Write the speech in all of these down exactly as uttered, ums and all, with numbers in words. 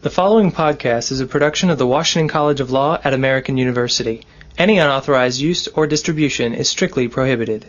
The following podcast is a production of the Washington College of Law at American University. Any unauthorized use or distribution is strictly prohibited.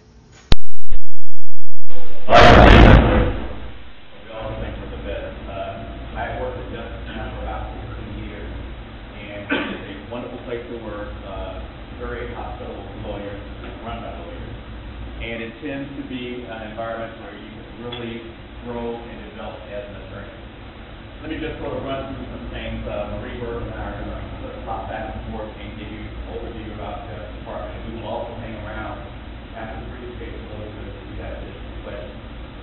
And it tends to be an environment where you can really grow and develop as an attorney. Let me just sort of run through some things. Uh, Marie Burke and I are going to sort of pop back and forth and give you an overview about the department. And we will also hang around after the presentation a little bit if you have additional questions.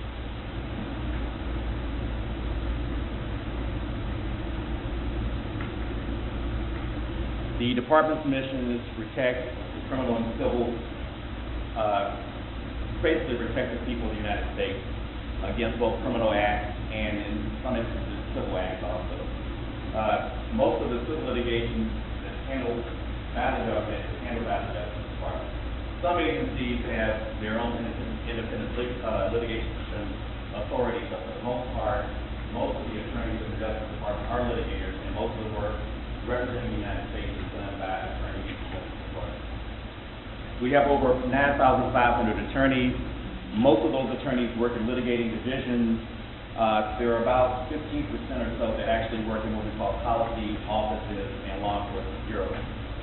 The department's mission is to protect the criminal and civil uh, basically protect the people of the United States against both criminal acts and, in some instances, civil acts also. Uh, most of the civil litigation that's handled by the government is handled by the Justice Department. Some agencies have their own independent uh, litigation authorities, but for the most part, most of the attorneys in the Justice Department are litigators, and most of the work representing the United States is done by attorneys in the Justice Department. We have over nine thousand five hundred attorneys. Most of those attorneys work in litigating divisions. Uh, there are about fifteen percent or so that actually work in what we call policy offices and law enforcement bureaus.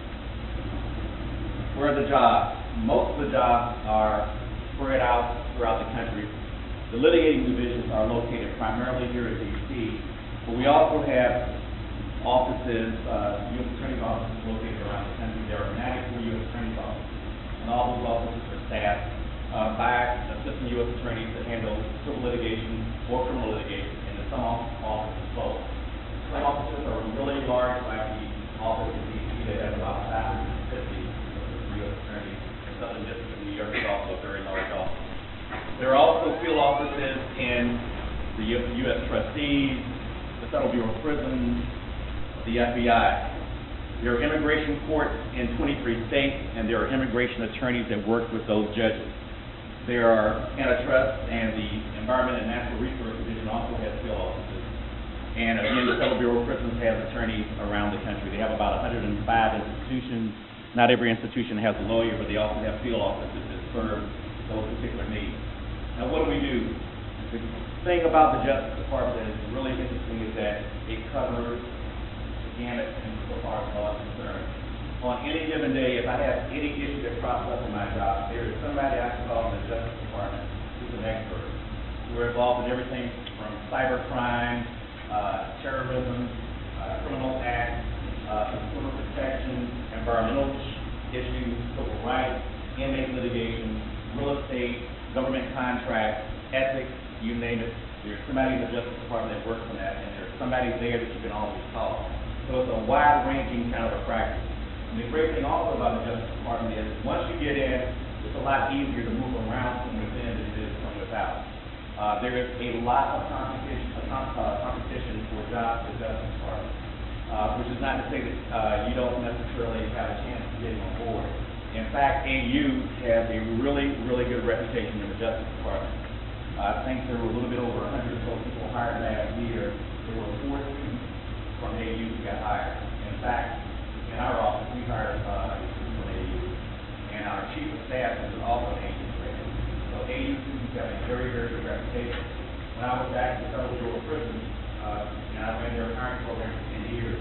Where are the jobs? Most of the jobs are spread out throughout the country. The litigating divisions are located primarily here at D C, but we also have offices, uh, U S Attorney's offices located around the country. There are ninety-four U S Attorney's offices. And all those offices are staffed uh, by assistant U S attorneys that handle civil litigation or criminal litigation, and in some offices both. Some offices are really large, like the office in D C that has about five hundred fifty U S attorneys. And Southern District of New York is also a very large office. There are also field offices in the U S trustees, the Federal Bureau of Prisons, the F B I. There are immigration courts in twenty-three states, and there are immigration attorneys that work with those judges. There are antitrust, and the Environment and Natural Resource Division also has field offices. And again, the Federal Bureau of Prisons has attorneys around the country. They have about one hundred five institutions. Not every institution has a lawyer, but they also have field offices that serve those particular needs. Now, what do we do? The thing about the Justice Department that is really interesting is that it covers gamut and so far as law is concerned. On any given day, if I have any issue that crops up in my job, there is somebody I can call in the Justice Department who's an expert. We're involved in everything from cybercrime, uh, terrorism, uh, criminal acts, uh, consumer protection, environmental issues, civil rights, inmate litigation, real estate, government contracts, ethics, you name it. There's somebody in the Justice Department that works on that, and there's somebody there that you can always call. So it's a wide-ranging kind of a practice. And the great thing also about the Justice Department is once you get in, it's a lot easier to move around from within than it is from without. Uh, there is a lot of competition, uh, competition for jobs at the Justice Department, uh, which is not to say that uh, you don't necessarily have a chance of getting on board. In fact, A U has a really, really good reputation in the Justice Department. Uh, I think there were a little bit over one hundred or so people hired last year. There were four students from A U who got hired. In fact, in our office, we hired uh, a student from A U, and our chief of staff is also an A U graduate. So A U students have a very, very good reputation. When I was back at the Federal Bureau of Prisons, uh, and I ran their hiring program for ten years,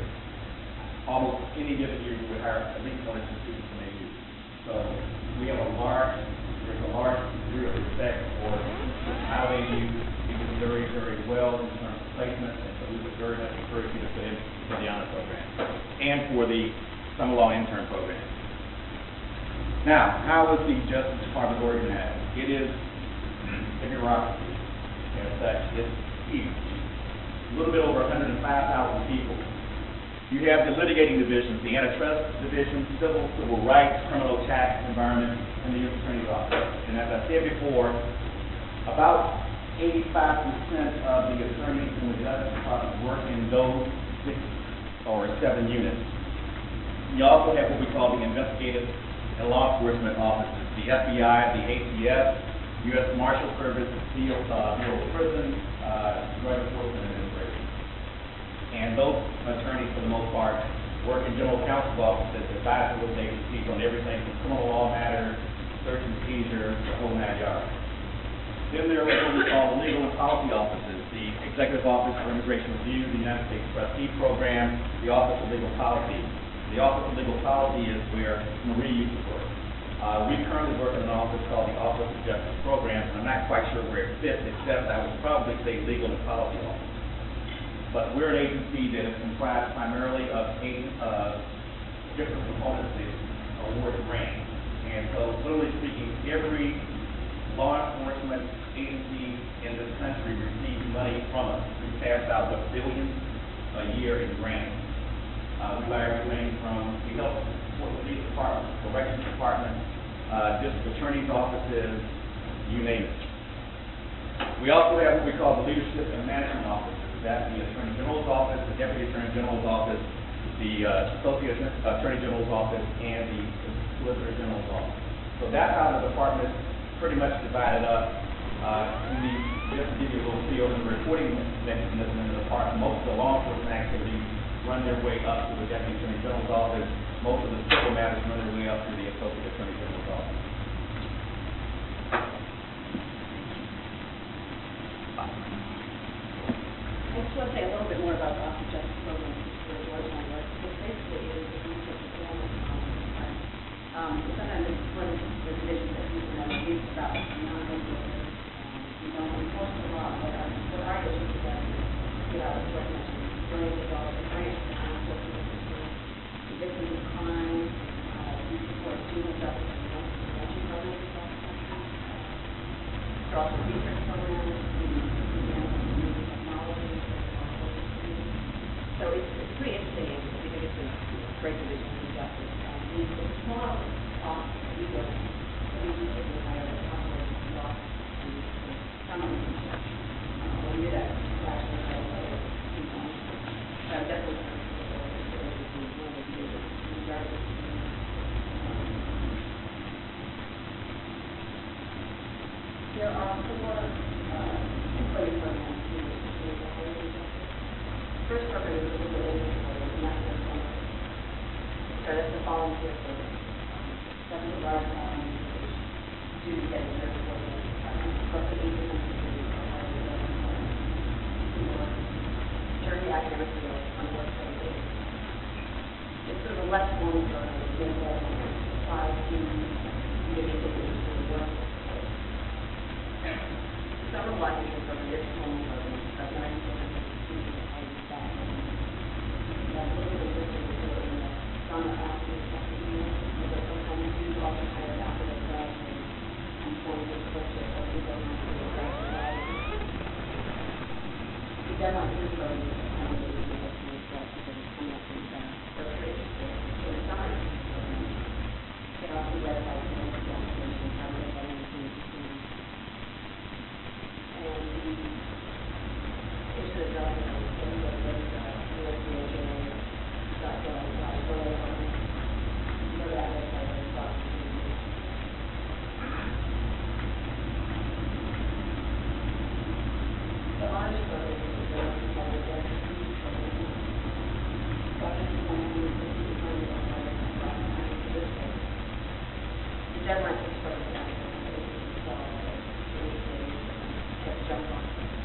almost any given year we would hire at least one or two students from A U. So we have a large, there's a large degree of respect for how A U is very, very well in terms of placement, and so we would very much encourage you to put in for the honor program and for the summer law intern program. Now, how is the Justice Department organized? It is a bureaucracy. As such, it's huge. A little bit over one hundred five thousand people. You have the litigating divisions, the antitrust division, civil, civil rights, criminal tax, environment, and the U S Attorney's Office. And as I said before, about eighty-five percent of the attorneys in the Justice Department work in those six or seven units. You also have what we call the investigative and law enforcement offices, the F B I, the A T F, U S Marshal Service, Bureau of Prisons, uh, Drug Enforcement Administration. And those attorneys, for the most part, work in general counsel's offices, advising with agencies on everything from criminal law matters, search and seizure, the whole nine yards. Then there are what we call the legal and policy offices, the Executive Office for Immigration Review, the United States Trustee Program, the Office of Legal Policy. The Office of Legal Policy is where Marie used to work. Uh, we currently work in an office called the Office of Justice Programs, and I'm not quite sure where it fits, except I would probably say Legal and Policy Office. But we're an agency that is comprised primarily of eight uh, different components that award grants. And so, literally speaking, every law enforcement agency in this country receives money from us. We pass out what billions a year in grants. Uh, we buy everything from we help support the police department, corrections department, uh, district attorney's offices, you name it. We also have what we call the leadership and management offices. That's the Attorney General's office, the Deputy Attorney General's office, the uh, Associate Attorney General's office, and the Solicitor General's office. So that's how the department is pretty much divided up. Uh, in the, just to give you a little feel, in the reporting mechanism in the department, most of the law enforcement activities run their way up to the Deputy Attorney General's office. Most of the civil matters run their way up to the Associate Attorney General's office. I just want to say a little bit more about the Office of Justice Program for Georgetown work. It basically is a research and development program. Um, sometimes it's one of the divisions that people know least about non-regular. We don't enforce the law, but our, what our issue is that we have a what mentioned, brilliant development grants and non-enforcement systems, the victims of crime, uh, we support juvenile justice and prevention programs across the country. We're also research programs, we examine new technology. So it's, it's pretty interesting, and I think it's a great division of justice. Um, we, it's a small office that we work in, so we usually hire a couple of law and some of them research. Um, when we do that, we actually have a lot of people. So I'm definitely going to one of the divisions. We start with there are four uh, employee programs in the first program is a little bit older, and that's the summer. So that's the volunteer program. That's the large volunteer due to get their program. Roughly eight percent of the during the academic year on work study. It's sort of a less formal program. It's involved in five students individually to the work. Summer volunteer program is a formal program, but nine percent of the students are staff. That's a little bit different in the summer after the second year, but sometimes students also hire after they graduate and form this culture of the government to the graduate. The deadline for this program is accountability to the class because it's coming up in class. So it's pretty interesting. In the summer program, they also led by the organization, how they get into the students. And the issue of development is getting the U S D O J dot gov dot org. Go to that website and talk to you. The honors program is a very competitive education program. Project one hundred fifty hundred dollars for this program. The deadline for this program is Let's jump on.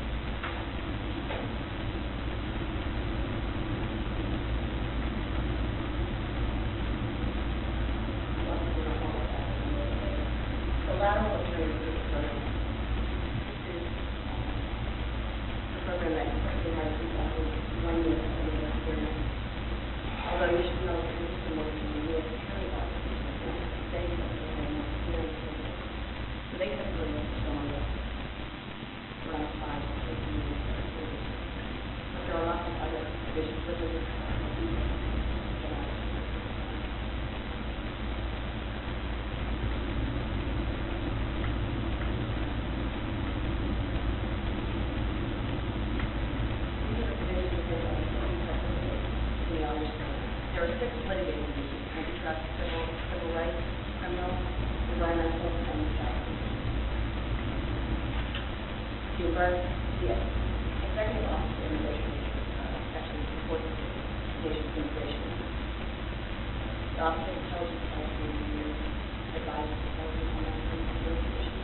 The lateral attorney research program. This is the program that currently has two thousand one year experience. Although you should know that this is more than the U S attorney's office, it's state of the So they typically look for someone that's around five to six years of service. But there are lots of other additions with this. There are six litigating issues: antitrust, civil, civil rights, criminal, environmental, and child. The Executive Office of Immigration, uh, Section support the nation's immigration. The Office of Intelligence has been used to advise the President on immigration issues.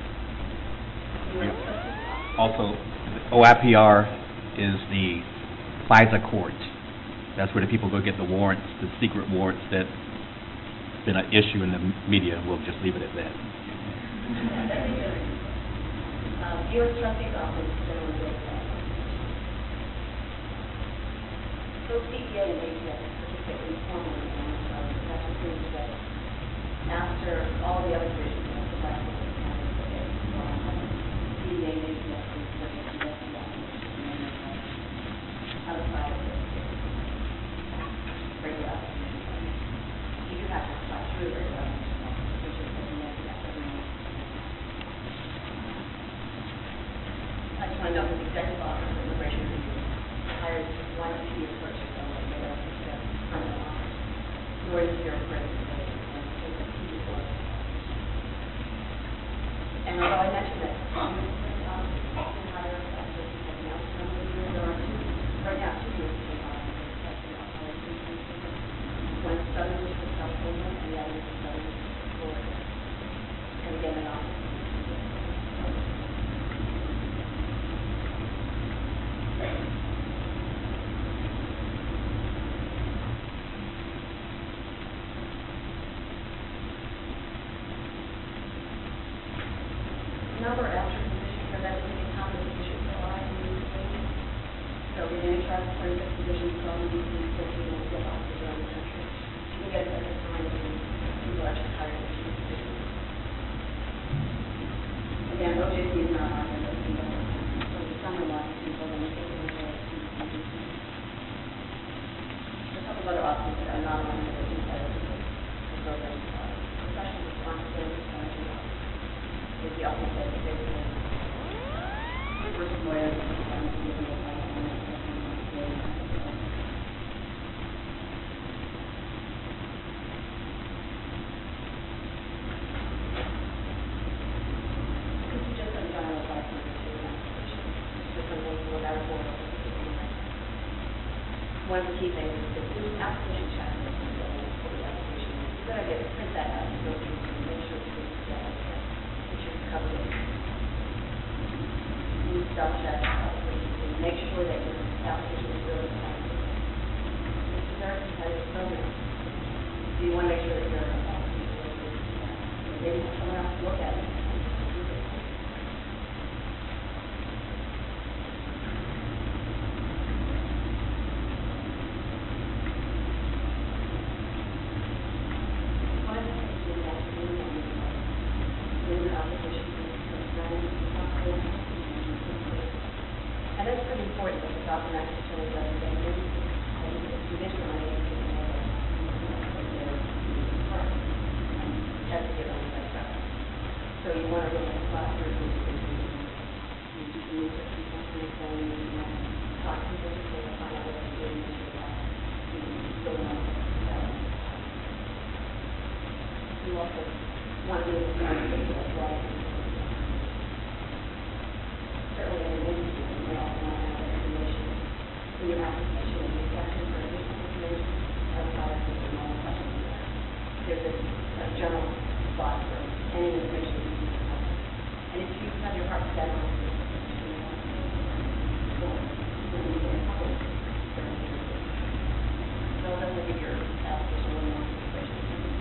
Also, O I P R is the FISA court. That's where the people go get the warrants, the secret warrants that been an issue in the media. We'll just leave it at that. Um, U S Trustee's Office generally does that. Both D E A and A T S participate informally in um, that includes that after all the other divisions of the last one, D E A and A T S is subject to investigation outside of this regular application. You do have to apply through regular application, which is what you have to every month. I just want to note that the Executive Office of Immigration Review hires one or two year person from the regular permanent office, nor is there a president and it's a key report. And although I mentioned that um, um, can hire that person right now, some of the there are two, right now, two years can hire that person. One is Southern District of California and the other is Southern District of Florida. And again, an office. Number after positions are designated how the positions are aligned in these positions. So in any trust, thirty-six positions from these fifteen will get officers around the country. You can get it at the time when people actually hire these positions. Again, O J C is not on there, but you know, so the summer months, people then take it into there's a couple of other options that are not on the inside of the program. Professional responsibilities, is the office that they will first lawyer and giving advice on it. This is just a general advice on the two applications. Just a little what our board one of the key things is that this application checklist is the for the application. It's a good idea to print that out and go through and make sure it's good to get covered it. You double check and make sure that your application is really competitive. It's a very competitive program. So you want to make sure that your application is really good. Maybe someone else look at it. And that's pretty important that the document actually does the same thing. And it's conditionally has to get on that stuff. So you want to really apply for it. You just need to keep on doing it and talk to people to find out what they're doing and build on that. You also want to be able to communicate with that right. Certainly in an industry, we also want to have information in your application and your section for additional information outside of the normal questions. There's a, a general spot for any information you need to have. And if you have your heart set on it, so you can publish certain things. So it doesn't give your application a little more information.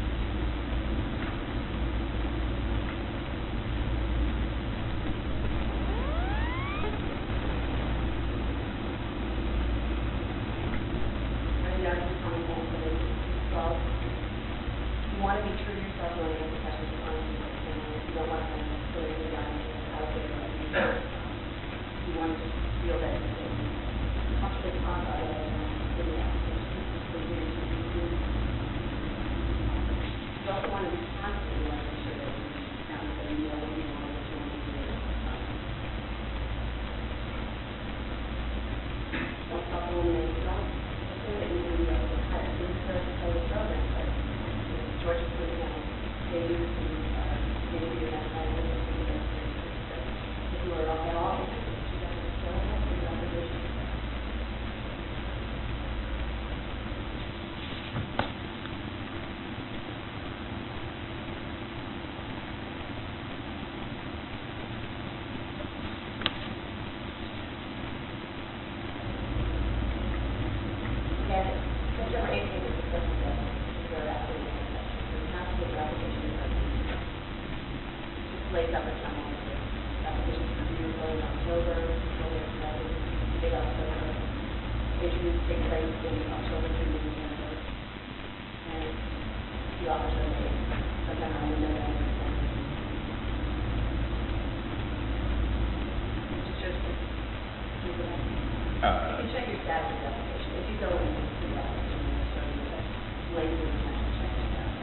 You want to be true to yourself when you answer questions on you don't want to put it down out there. You want to feel that you're comfortable talk about it in the application. You also want to be constantly making sure that you know what you want to do. Don't talk to women that you don't assume that you can be able to cut into the program. Georgia put it down. They December eighteenth is the second day. So that's the we have to get the application in. Just lays out the time on the application review early in October, early in November, late October. Issues take place in October through November. And the office will take sometime around November. Just you Uh, can check your status of the application. If you go in and see the application, it's showing you that late in the time to check your status.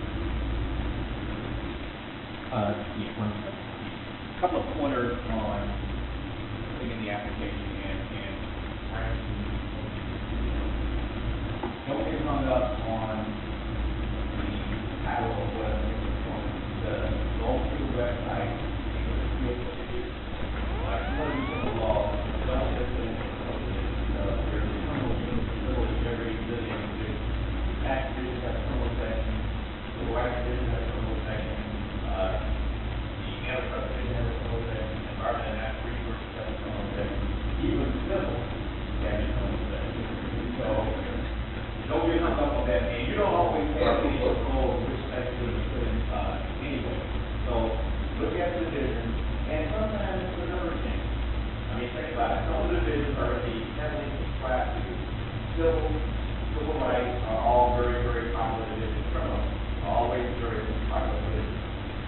Uh, yeah, one couple of pointers on putting in the application and, and trying to don't get hung up on the title of what the go to the website and go to the like what is the law, don't just put in the there's a criminal facility very good in the tax division has a criminal section, the white division has a criminal section, uh, the antitrust division has a criminal section, environment and natural resources has a criminal section, even civil has a criminal section. So don't get hung up on that, and you don't always have any control of which section to put in uh, anyway. So look at the division, and sometimes it's a number of things. I mean, think about it. Some of the divisions are the heavily subscribed to. Civil, civil rights are all very, very popular divisions. Criminal are always very popular divisions.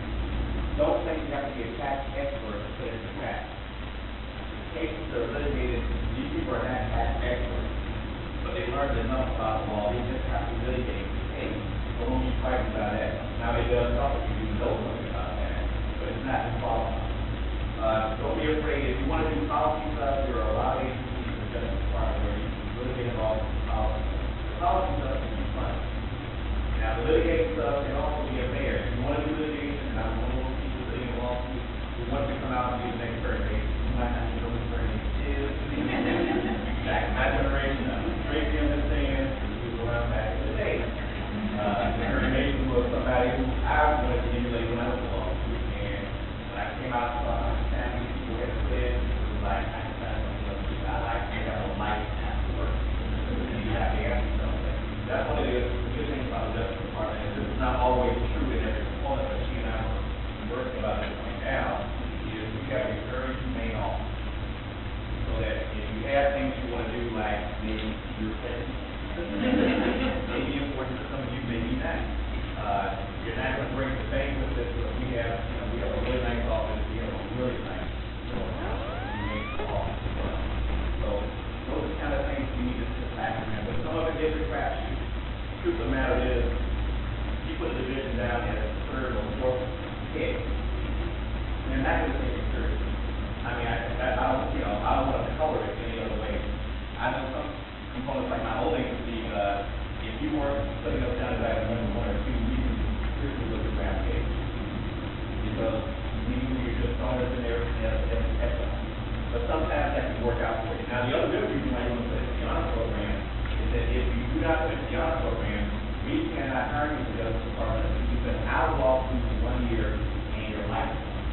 Don't think you have to be a tax expert to put in the tax. Cases that are litigated, these people are not tax experts, but they learned enough about the law. They just have to litigate the case. So don't be fighting about that. Now, it does help if you know something about that, but it's not disqualified. Uh, don't be afraid. If you want to do policy stuff, there are a lot of agencies in the Justice Department where you can really get involved in policy. The policy stuff can be fun. Now, the litigating stuff can also be a mayor. If you want to do litigation, and I'm one of those people sitting in lawsuits who want to come out and be the next attorney, you might not know who the attorney is. Back in my generation, I'm straight in the stand, people around back in the day. Uh, the attorney was somebody who I wanted to emulate when I was a lawsuit. And when I came out to my family, people had said, it was like, I I like to have a life after work. You have to ask yourself that. That's one of the good things about the Justice Department is it's not always true in every component, but she and I were working about this point now, is we have a very humane office. So that if you have things you want to do, like maybe your pet, maybe important to some of you, maybe not. Uh, you're not going to bring the same with this, but we have, you know, we have a really nice office, we have a really nice office. So those are the kind of things you need to sit back and remember. Some of it is a crapshoot. The truth of the matter is, you put the division down as a third or fourth hit, you're not going to take it seriously. I mean, I, I, I don't, you know, I don't want to color it any other way. I know some components like my whole agency, uh, if you weren't putting us down as item number one or two, we can seriously look at your application. Because we you're just throwing us in there as an excellent. But sometimes that can work out for you. Now, the other good reason why you want to put it in the honor program is that if you do not put it in the honor program, we cannot hire you to the Justice Department if you've been out of law school for one year and your life.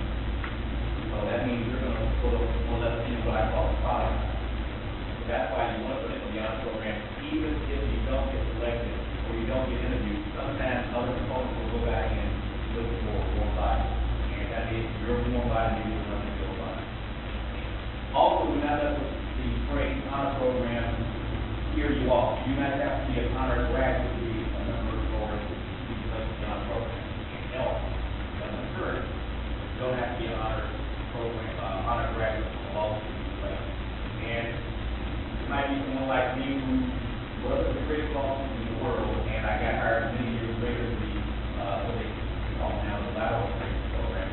So that means you're going to pull up, pull up in what I call the product. That's why you want to put it in the honor program, even if you don't get selected or you don't get interviewed. Sometimes other components will go back and look for more body. And that means you're more body than you're running your body. Also, do not let the phrase honor program steer you off. You do not have to be an honor graduate to be a member of the board to be selected in the honor program. And help. That's encouraged. You don't have to be an honor program, uh, honor graduate from law school. And it might be someone like me who was the greatest law student in the world, and I got hired many years later to be uh, what they call now the lateral training program,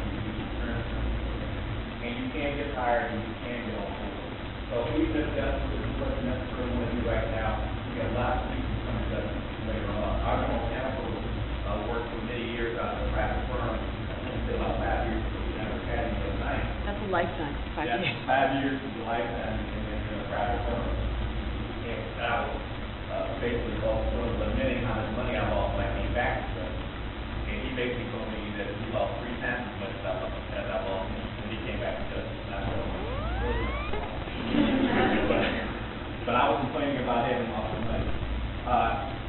and you can get hired and you can get on board. So even if that's what you necessarily want to do right now, we got lots of people coming to us later on. Our general counsel uh, worked for many years out of a private firm, until about five years ago, we never had any other night. That's a lifetime, five yeah, years. Five years is a lifetime in a private firm. And I was uh, basically lost, sort of admitting how much money I lost when I came back to stuff. And he basically told me that he lost three times as much as I lost, as I lost when he came back to justice. And I told him, but, but I was complaining about having lost money. Uh,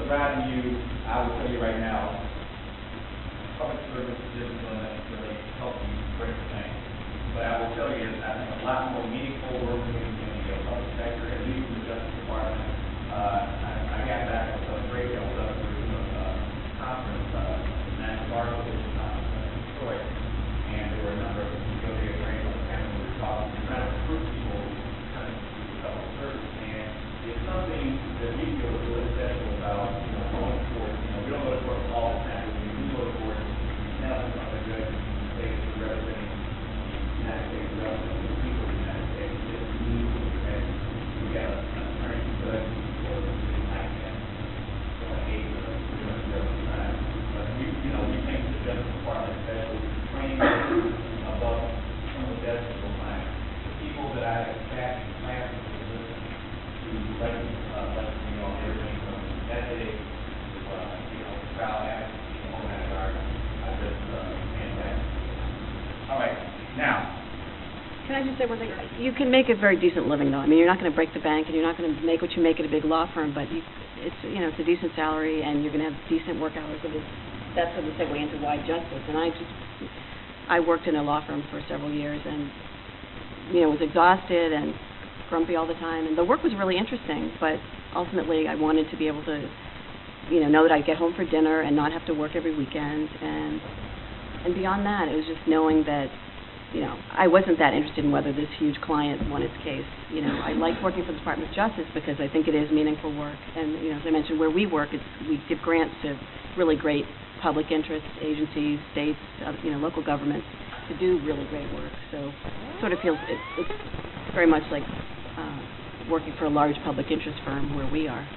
driving you, I will tell you right now, public service isn't going to necessarily help you break the bank. But I will tell you, I think a lot more meaningful work in the public sector, at least in the Justice Department. Uh, I, I got back with a great deal of stuff for a conference, uh, National Guard Association conference in Detroit, and there were a number of people there trained on the panel who were talking, trying to recruit people kind of to public service, and it's something that we feel is really special about, you know, going to court. You know, we don't go to court all the time, but when we do go to court, now it's something good to say to representing the United States, representing the people of the United States. It's neat that we got an attorney who does or something like that. So I hate the doing it every time. But we, you know, we think the Justice Department, especially training above some of the best people find. The people that I have sat in classes with listen to, like, uh, like, you know, everything from ethics to, uh, you know, trial advocacy, all that art, I just, uh, fantastic. All right, now. Can I just say one thing? You can make a very decent living, though. I mean, you're not going to break the bank, and you're not going to make what you make at a big law firm, but you, it's, you know, it's a decent salary, and you're going to have decent work hours. And it's, that's sort of the segue into why justice. And I just, I worked in a law firm for several years, and, you know, was exhausted and grumpy all the time. And the work was really interesting, but ultimately I wanted to be able to, you know, know that I'd get home for dinner and not have to work every weekend. And and beyond that, it was just knowing that, you know, I wasn't that interested in whether this huge client won its case. You know, I liked working for the Department of Justice because I think it is meaningful work. And, you know, as I mentioned, where we work, it's, we give grants to really great public interest agencies, states, uh, you know, local governments to do really great work. So it sort of feels, it, it's very much like uh, working for a large public interest firm where we are.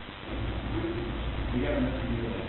We haven't missed you with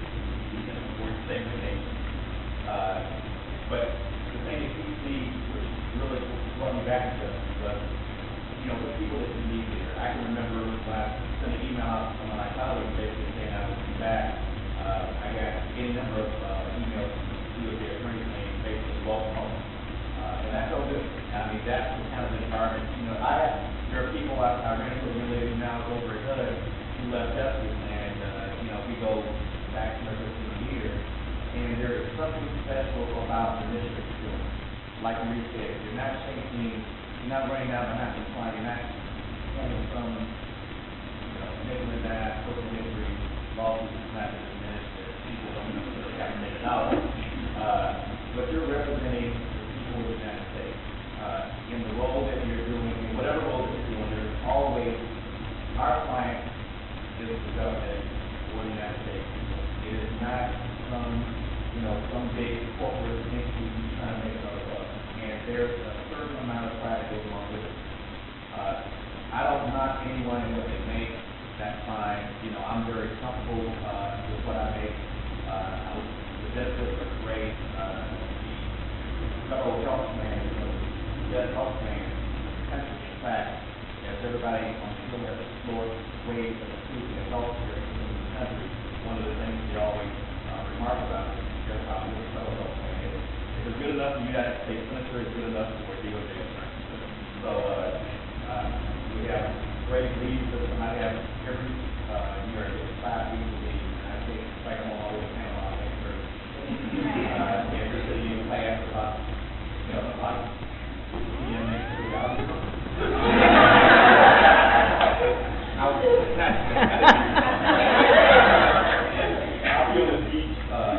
the same name. Uh, but the thing that we see, which really brought me back to this, was, you know, the people that you meet here. I can remember when I sent an email out to some of my colleagues basically saying I would be back. Uh, I got any number of uh, emails to the attorney's name, basically welcome home. Uh, and that's so good. I mean, that's the kind of environment. You know, I have, there are people I, I ran into a young lady now over at Hood who left Justice, and, uh, you know, we go back to her fifteen years. And there is something special about the district school. Like Marie said, you're not chasing, you're not running down behind the client, you're not pulling some, you know, nickel and dime, social injury, lawsuits, it's not just minutes that people don't necessarily have to make it out. Uh, but you're representing the people of the United States. Uh, in the role that you're doing, in whatever role that you're doing, there's always, our client is the government or the United States. It is not some, you know, some big corporate entity trying to make another buck. And there's a certain amount of pride that goes along with it. Uh, I don't knock anyone in what they make. That's fine. You know, I'm very comfortable uh, with what I make. Uh, I was the benefits are great. Uh, the federal health plan, you know, the U S health plan, in fact, as everybody on the field has explored ways of improving health care in the country, one of the things we always uh, remark about is just how good the federal health plan is. If it's good enough, the United States Senator is good enough for D O J attorneys. So uh, uh, we have great leads that I have every uh, year. I get five weeks of leave, and I think it's like I'm all over the panel. I make sure uh, every city in class about, you know, about D M A three hours. I'll feel the beach uh,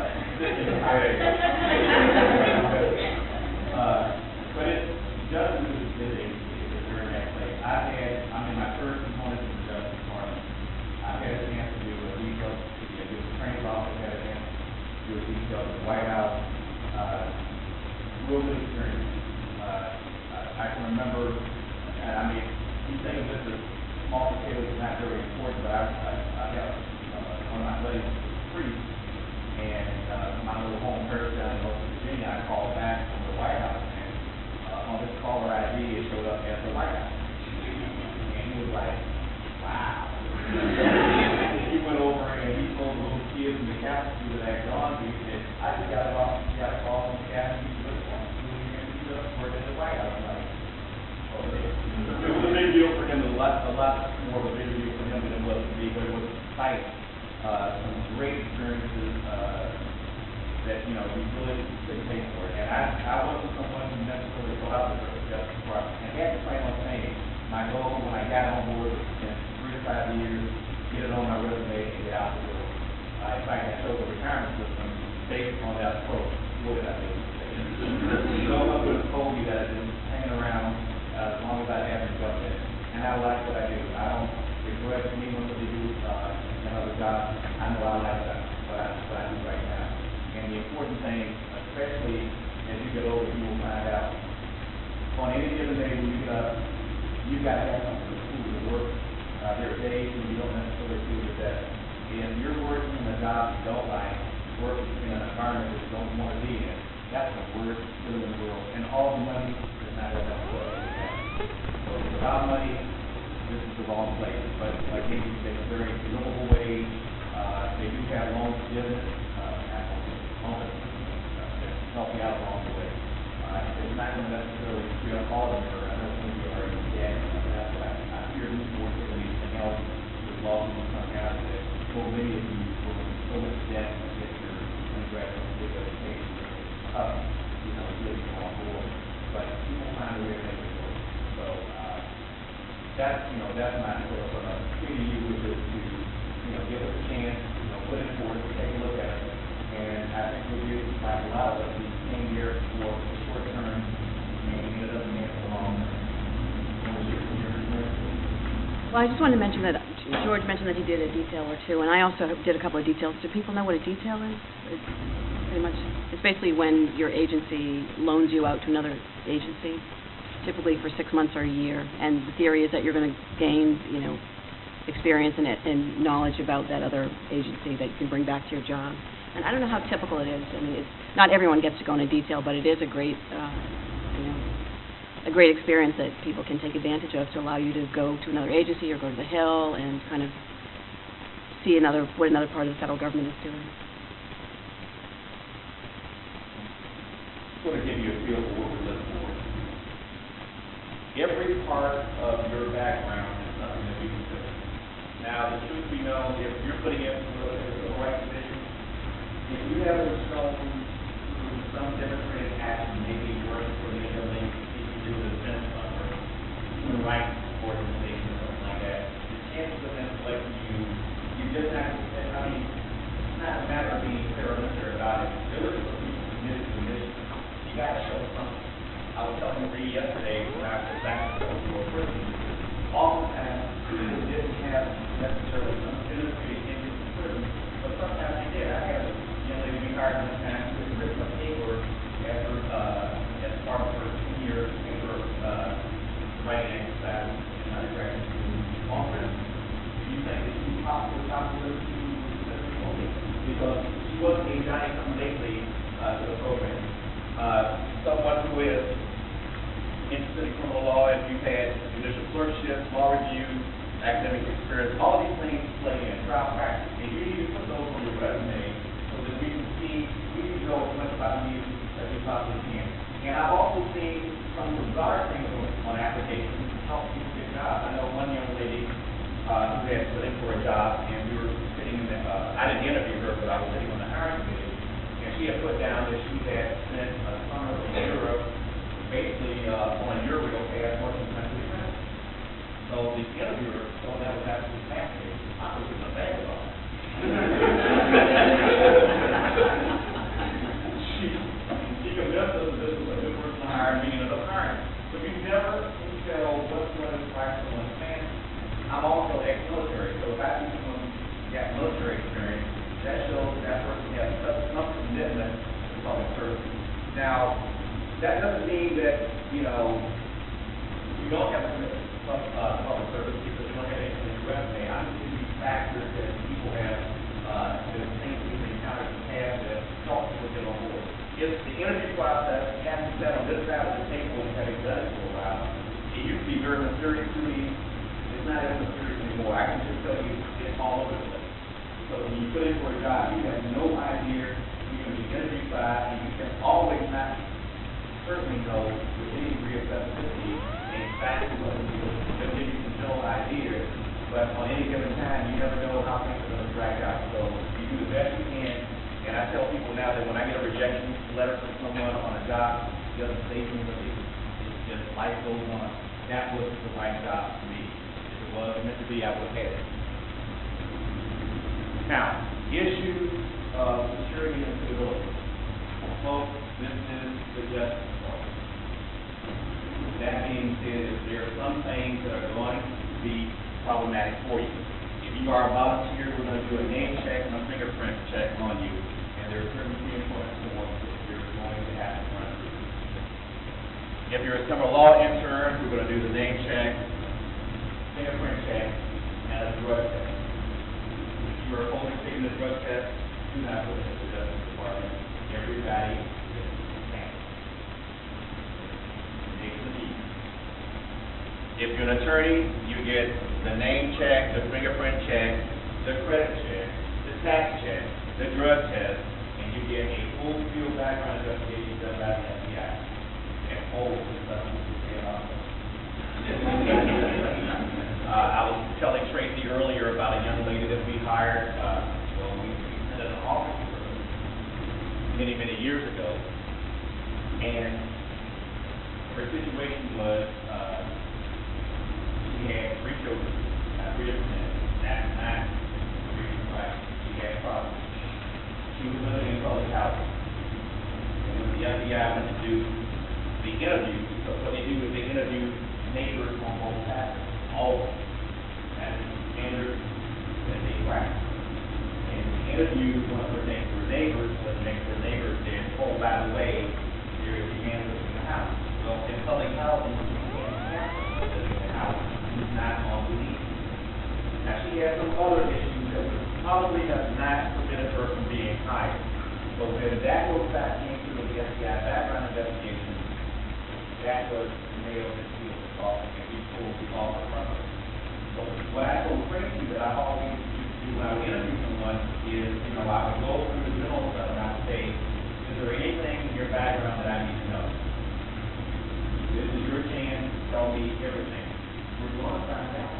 uh, but it's justice is busy if you're in that place. I've had, I'm in my first component of the Justice Department. I've had a chance to do a detail, to do a training office, had a chance to do a detail at the White House. Uh, real good experience. Uh, I can remember, and I mean, these things, this is multi-scale is not very important, but I, I, I have uh, one of my buddies, priest, and uh, my little home church down in North Virginia, I called back from the White House, and uh, on his caller I D, it showed up as the White House. And he was like, wow. He went over and he told the little kids in the Catholic school that I had gone to, he said, I just got it off, got a call from the Catholic school that worked at the White House. Like, okay. It was a big deal for him, a lot, a lot more of a big deal for him than it was for me, but it was exciting. uh, some great experiences uh, that, you know, you really couldn't pay for it. And I, I wasn't someone who necessarily go out there for just for and had to plan on saying my goal when I got on board was in three to five years, get it on my resume and get out the door. Uh, in fact, I showed the retirement system based on that approach. What did I do? No one would have told me that I've been hanging around uh, as long as I haven't done it. And I like what I do. I don't regret anyone what they do uh, another job. I know I like that, what I, what I do right now. And the important thing, especially as you get older, you will find out on any given day when you get up, you've got to have something to do to work. Uh, there are days when you don't necessarily feel your best. If you're working in a job you don't like, working in an environment that you don't want to be in, that's the worst feeling in the world. And all the money is not what that's what it is. So if it's about money, this is the wrong place. But like you say, it's a very livable wage. Uh, they do have loan forgiveness, uh, loan that help you out along the way. Uh, it's not going to necessarily free up all of your, I don't think you are in debt. That's what I, I hear more than anything else with laws and coming out of it. So many of you will be so much debt to get your undergraduate education up, you know, really come on board. But people find a way to make it work. So uh, that's, you know, that's my sort of uh, treating you with it to, you know, give us a chance, you know, put it forward, take a look at it. And I think we'll do, like a lot of us, we came here for the short term, and it doesn't make it long term. Well, I just wanted to mention that George mentioned that he did a detail or two, and I also did a couple of details. Do people know what a detail is? It's pretty much, it's basically when your agency loans you out to another agency, typically for six months or a year. And the theory is that you're going to gain, you know, experience and, and knowledge about that other agency that you can bring back to your job. And I don't know how typical it is. I mean, it's not everyone gets to go into detail, but it is a great, uh, you know, a great experience that people can take advantage of to allow you to go to another agency or go to the Hill and kind of see another what another part of the federal government is doing. I want to give you a feel for what we're looking for. Every part of your background is something that we consider. Now, the truth be known, if you're putting in for the right position, if you haven't shown through some demonstrated action, maybe working for the building, do the defense fund or human rights organization or something like that, the chances of them selecting you, you just have to, I mean, it's not a matter of being clear or unclear about it. They're looking for people committed to the mission. You got to show something. I was telling Ree yesterday when I was back to the prison, oftentimes people didn't have necessarily some administrative interest in prison, but sometimes they did. I had a young lady we hired one time who had written a paper after, uh, as part of her two-year Uh, writing exercise in undergraduate school on prison. Do you think that she possibly possibly because she wasn't a Johnny come lately uh, to the program. Uh, someone who is interested in criminal law, if you've had judicial clerkships, law reviews, academic experience, all these things play in trial practice. And you need to put those on your resume so that we can see, we can know as much about you as we possibly can. And I've also seen some bizarre things on, on applications to help people get jobs. I know one young lady uh, who had put in for a job, and we were sitting in the, uh, I didn't interview her, but I was sitting on the hiring committee, and she had put down that she had spent a summer in Europe, basically uh, on a Euro pass working country friends. So the interviewer thought that was absolutely fascinating. I was in the bag about it. she, she convinced us that this was a good person to hire, meaning another hiring. So you never can tell what's going to practical in advance. I'm also ex-military, so if I see someone who got military experience, that shows that that person has some commitment to public service. Now, that doesn't mean that, you know, you don't have a commitment to uh, public service because you don't have anything in your resume. I'm just these factors that people have, uh, the things we've encountered in the past that help people get on board. If the interview process hasn't been on this side of the table and having done it for a while, it used to be very mysterious to me. It's not as mysterious anymore. I can just tell you it's all over the place. So when you put in for a job, you have no idea you're going to be interviewed by, and you can always not certainly know with any degree of specificity exactly what it is. They'll give you some general ideas, but on any given time, you never know how things are going to rack out. So you do the best you can. And I tell people now that when I get a rejection letter from someone on a job, it doesn't say anything. It's just life goes on. That was the right job for me. If it was meant to be, I would have had it. Now, issues of security and stability. Folks, this is the Justice Department. That being said, there are some things that are going to be problematic for you. If you are a volunteer, we're going to do a name check and a fingerprint check on you. And there are certain pre-employment forms that you're going to have to run through. If you're a summer law intern, we're going to do the name check, fingerprint check, and a drug test. If you're only taking the drug test, do not put it in the Justice Department. Everybody is same. If you're an attorney, you get the name check, the fingerprint check, the credit check, the tax check, the drug test, and you get a full field background investigation done by the F B I. And all of this stuff is paid off. uh, I was telling Tracy earlier about a young lady that we hired. Uh, well, we sent an office for her many, many years ago, and her situation was. Uh, She had three children, uh, three different men. That's nine reasons why she had problems. She was living in public housing. And when the F B I went to do the interview, so what they do is they interview neighbors on both sides, all of them. That is the standard that they practice. And the interview one of her neighbors was to make her neighbors there, oh, by the way, there is a man living in the house. Well, in public housing, you can't have someone living in the house. Not on the lead. Now, she had some other issues that would probably have not prevented her from being hired. But when that goes back into the F B I background investigation, that was the nail that sealed the coffin, and we pulled the offer from her. So what I told Tracy that I always used to do when I would interview someone is, you know, I would go through the general stuff and I would say, is there anything in your background that I need to know? This is your chance to tell me everything. We're going to find out.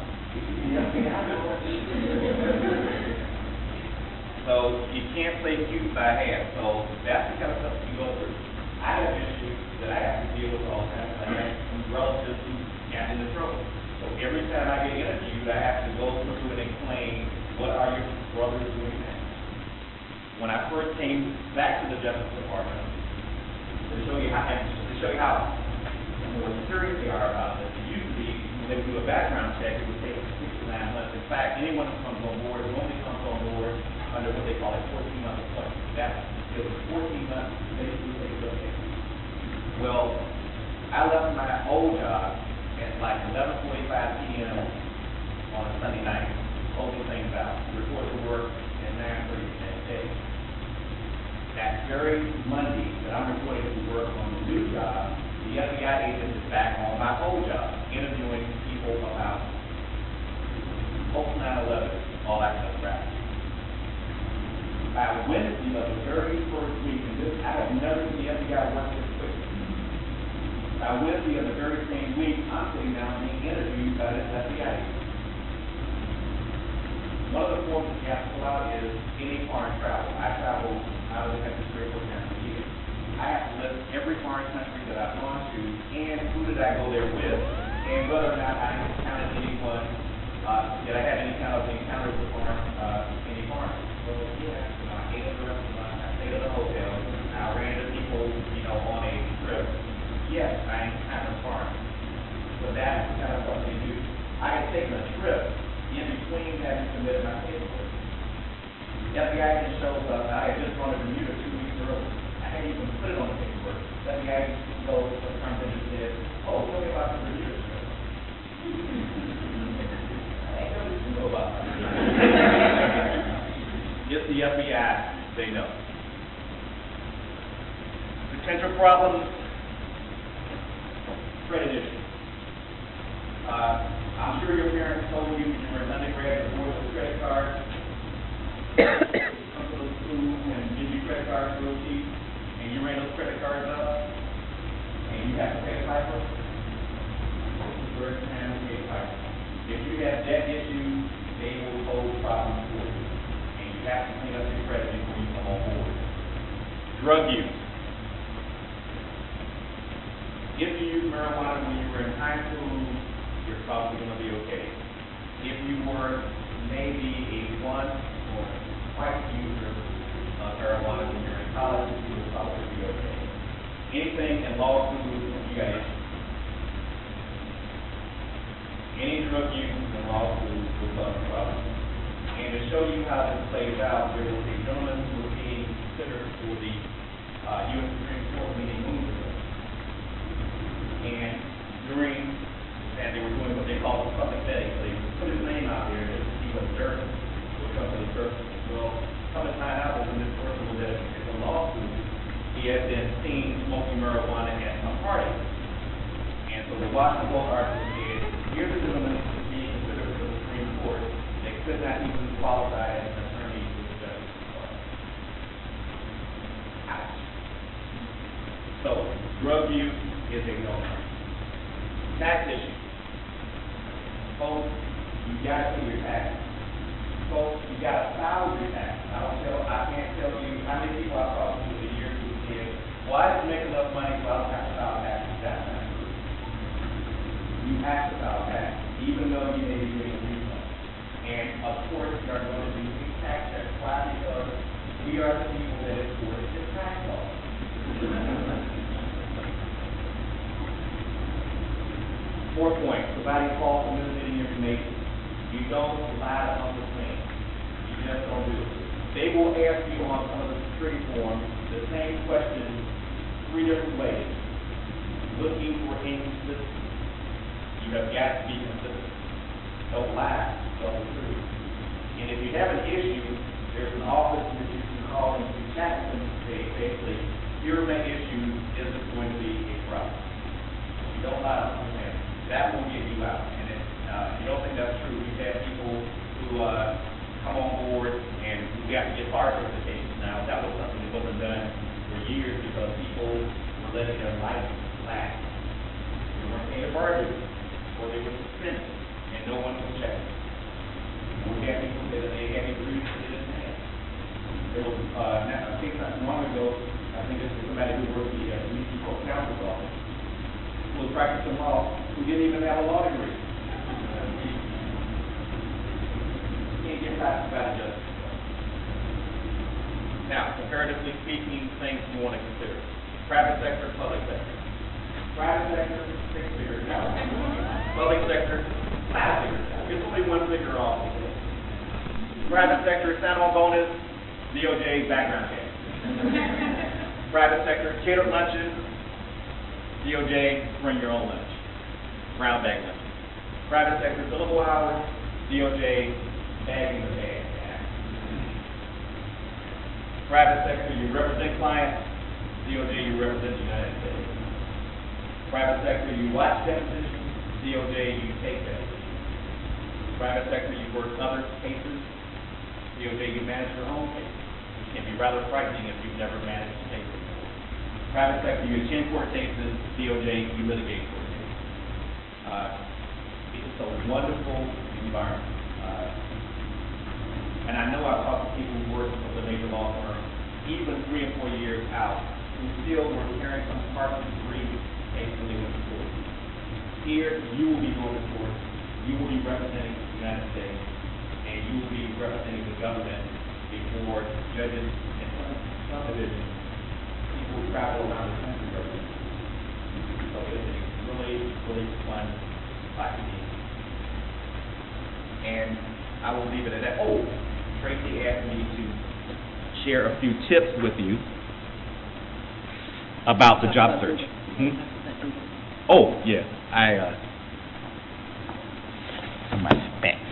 So you can't play cute by half. So that's the kind of stuff you go through. I have issues that I have to deal with all the time. I have some relatives who got into trouble. So every time I get interviewed, I have to go through and explain what are your brothers doing now. When I first came back to the Justice Department, to show you how, to show you how more serious they are about this, it used to be they would do a background check, it would take six to nine months. In fact, anyone who comes on board normally comes on board under what they call a fourteen month appointment. That it was fourteen months basically they look at. Well, I left my old job at like eleven forty-five p m on a Sunday night, closing things out, report to work at nine thirty the next day. That very Monday that I'm reporting to work on the new job, the F B I agent is back on my old job, interviewing people about post nine eleven, all that kind of crap. By Wednesday of the very first week, and this, I have never seen the F B I work this quickly. By Wednesday of the very same week, I'm sitting down being interviewed by this F B I agent. One of the forms that you have to fill out is any foreign travel. I travel out of the country three or four times a year. I have to list every foreign country that I've gone to and who did I go there with, and whether or not I encountered anyone, uh, did I have any kind of encounter with foreign, uh, any foreigners. So, yeah, you know, I ate at the restaurant, I stayed at the hotel, I ran into people, you know, on a trip. Yes, I encountered foreigners. So that's the kind of stuff they do. I had taken a trip in between having submitted my paperwork. The F B I agent shows up, I had just gone to Bermuda two weeks earlier. I hadn't even put it on the paperwork. The F B I agent goes to the front and he says, oh, tell me about the Bermuda trip. I ain't nothing to know about that. It's the F B I, they know. Potential problems, credit issues. Uh, I'm sure your parents told you when you were an undergrad before the credit card. Come to the school and give you credit cards real cheap, and you ran those credit cards up, and you have to pay a FICO. First time to pay a FICO. If you have debt issues, they will hold problems for you. Drug use. If you used marijuana when you were in high school, you're probably going to be okay. If you were maybe a one or twice user of marijuana when you're in college, you would probably be okay. Anything in law school, you got issues. Any drug use in law school will cause a problem. And to show you how this plays out, there was a gentleman who was being considered for the uh, U S Supreme Court meeting moves ago. And during, and they were doing what they call the public vetting, so they put his name out there to see what dirt would come to the surface. Well, come to find out that when this person was at a law school, he had been seen smoking marijuana at some party. And so the Washington Post article said, here's a gentleman being considered for the Supreme Court that could not even qualify as an attorney for the Justice Department. Ouch. So, drug use is a no-no. Tax issue. Folks, you got to pay your taxes. Folks, you got to file your taxes. I don't tell, I can't tell you how many people I've talked to in the years who said, well, I didn't make enough money, so I don't have to file taxes. That's not true. You have to file taxes, even though you may be getting a refund. And of course, we are going to do these tax checks. Why? Because we are the people that enforce this tax law. Four points, providing false and misleading information. You don't lie on the thing. You just don't do it. They will ask you on some of the security forms the same question three different ways, looking for inconsistency. You have got to be consistent. Don't lie, tell the truth. And if you have an issue, there's an office that you can call and you chat with them and say, basically, here are my issues, is this going to be a problem? If you don't lie on the that will get you out. And if uh, you don't think that's true, we've had people who uh, come on board and we have to get bar certifications now. That was something that wasn't done for years because people were letting their license lapse. They weren't paying a bar dues, or they were suspended, and no one was checking. We had people that they had agreed to this man. There was, uh, now, I think not long ago, I think this was somebody who worked at the D C Court Counsel's office, who was practicing law, who didn't even have a law degree. Can't get past about justice. Now, comparatively speaking, things you want to consider. Private sector, public sector. Private sector, six figures. Public sector, five figures. It's only one figure off. Private sector, sign-on bonus, D O J background check. Private sector, catered lunches, D O J, bring your own lunch. Brown bag lunch. Private sector, billable hours, D O J, bagging the bag. Private sector, you represent clients, D O J, you represent the United States. Private sector, you watch depositions, D O J, you take depositions. Private sector, you work other cases, D O J, you manage your own case. It can be rather frightening if you've never managed a case before. Private sector, you attend court cases, D O J, you litigate court cases. Uh, it's a wonderful environment. Uh, and I know I've talked to people who work for the major law firm, even three and four years out, who still were carrying some partial degree case when they went to court. Here, you will be going to court, you will be representing the United States, and you will be representing the government before judges and some, some divisions. People who travel around the country representing. So it's a really, really fun class to be. And I will leave it at that. Oh, Tracy asked me to share a few tips with you about the job search. Hmm? Oh, yeah. I, uh, my specs.